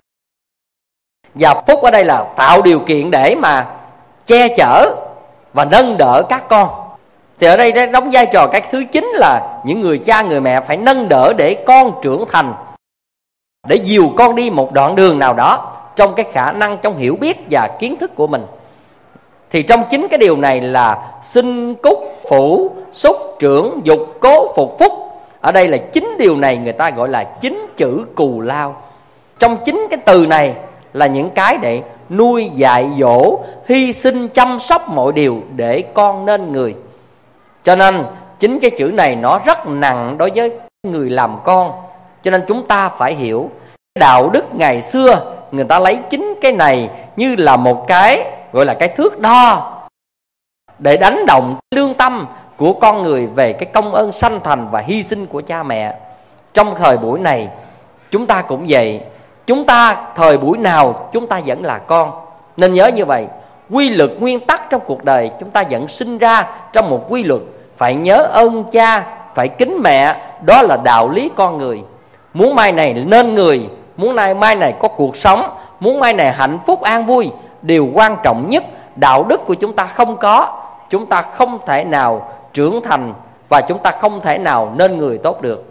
Và phúc ở đây là tạo điều kiện để mà che chở và nâng đỡ các con. Thì ở đây đóng vai trò cái thứ chính là những người cha người mẹ phải nâng đỡ để con trưởng thành, để dìu con đi một đoạn đường nào đó trong cái khả năng, trong hiểu biết và kiến thức của mình. Thì trong chính cái điều này là sinh cúc phủ xúc trưởng dục cố phục phúc. Ở đây là chính điều này người ta gọi là chính chữ cù lao. Trong chính cái từ này là những cái để nuôi dạy dỗ, hy sinh chăm sóc mọi điều để con nên người. Cho nên chính cái chữ này nó rất nặng đối với người làm con. Cho nên chúng ta phải hiểu đạo đức ngày xưa, người ta lấy chính cái này như là một cái gọi là cái thước đo để đánh động lương tâm của con người về cái công ơn sanh thành và hy sinh của cha mẹ. Trong thời buổi này chúng ta cũng vậy. Chúng ta thời buổi nào chúng ta vẫn là con. Nên nhớ như vậy, quy luật nguyên tắc trong cuộc đời chúng ta vẫn sinh ra trong một quy luật phải nhớ ơn cha, phải kính mẹ. Đó là đạo lý con người. Muốn mai này nên người, muốn nay mai này có cuộc sống, muốn mai này hạnh phúc an vui, điều quan trọng nhất đạo đức của chúng ta không có, chúng ta không thể nào trưởng thành và chúng ta không thể nào nên người tốt được.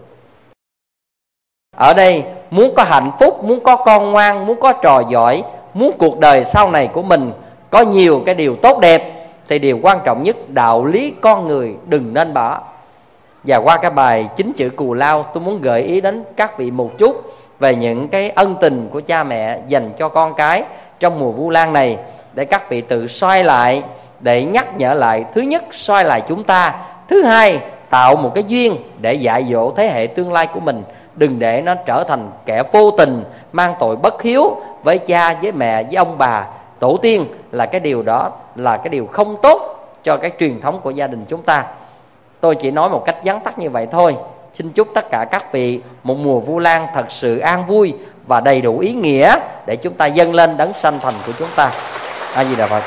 Ở đây muốn có hạnh phúc, muốn có con ngoan, muốn có trò giỏi, muốn cuộc đời sau này của mình có nhiều cái điều tốt đẹp, thì điều quan trọng nhất đạo lý con người đừng nên bỏ. Và qua cái bài chính chữ cù lao, tôi muốn gợi ý đến các vị một chút về những cái ân tình của cha mẹ dành cho con cái trong mùa Vu Lan này, để các vị tự soi lại, để nhắc nhở lại. Thứ nhất, soi lại chúng ta. Thứ hai, tạo một cái duyên để dạy dỗ thế hệ tương lai của mình, đừng để nó trở thành kẻ vô tình mang tội bất hiếu với cha, với mẹ, với ông bà, tổ tiên. Là cái điều đó là cái điều không tốt cho cái truyền thống của gia đình chúng ta. Tôi chỉ nói một cách vắn tắt như vậy thôi. Xin chúc tất cả các vị một mùa Vu Lan thật sự an vui và đầy đủ ý nghĩa để chúng ta dâng lên đấng sanh thành của chúng ta. A Di Đà Phật.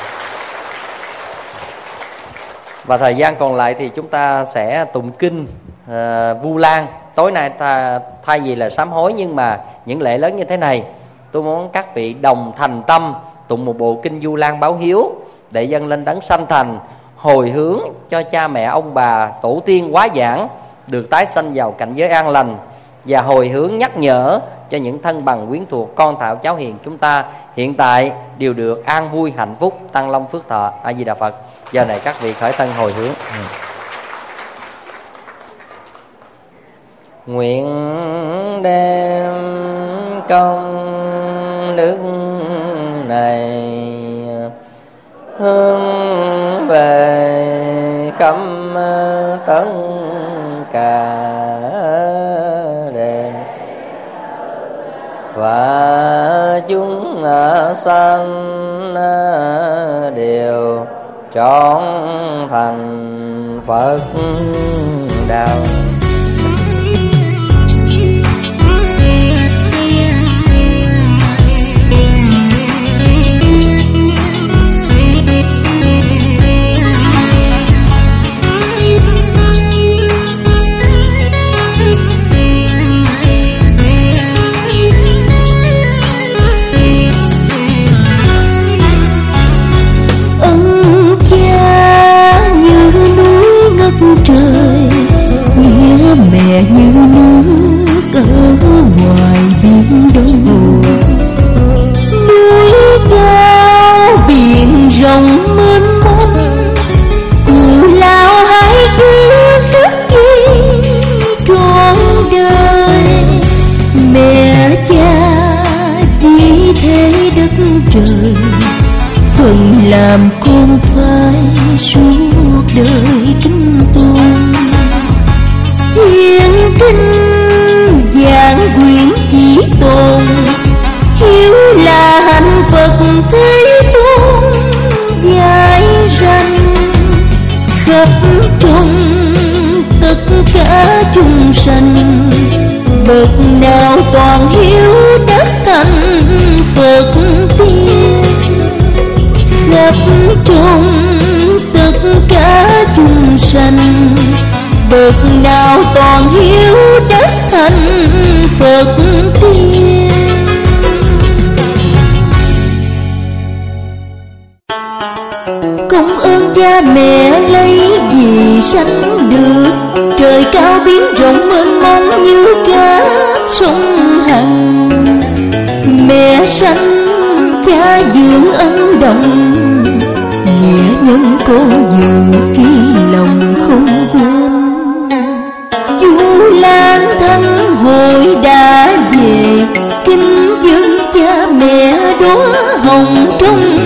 Và thời gian còn lại thì chúng ta sẽ tụng kinh uh, Vu Lan. Tối nay ta thay vì là sám hối, nhưng mà những lễ lớn như thế này, tôi muốn các vị đồng thành tâm tụng một bộ kinh Vu Lan báo hiếu để dâng lên đấng sanh thành, hồi hướng cho cha mẹ ông bà tổ tiên quá giảng được tái sanh vào cảnh giới an lành, và hồi hướng nhắc nhở cho những thân bằng quyến thuộc, con thảo cháu hiền chúng ta hiện tại đều được an vui hạnh phúc, tăng long phước thọ. A Di Đà Phật. Giờ này các vị khởi thân hồi hướng. ừ. Nguyện đem công đức này hướng về khắp tất cả đền và chúng sanh đều trọn thành Phật đạo. Trời nghĩa mẹ như nước ở ngoài biển đông, núi cao biển rộng mênh mông, cù lao hái cứ khắc ghi trọn đời. Mẹ cha vì thế đất trời, phần làm con phải suốt đời kính tôn. Hiền kinh giảng quyển chỉ tồn, hiếu là hạnh Phật Thế Tôn dạy rằng. Khắp trong tất cả chúng sanh, bậc nào toàn hiếu đất thành Phật tiên. trong tất cả chúng sanh, bậc nào toàn hiếu đất thành Phật tiên. Công ơn cha mẹ lấy gì sanh được, trời cao biển rộng mênh mông như cả sông Hằng. Mẹ sanh cha dưỡng ân đồng, nghĩa nhân con dù ký lòng không quên. Du lang thăng hội đã về, kính dân cha mẹ đóa hồng trong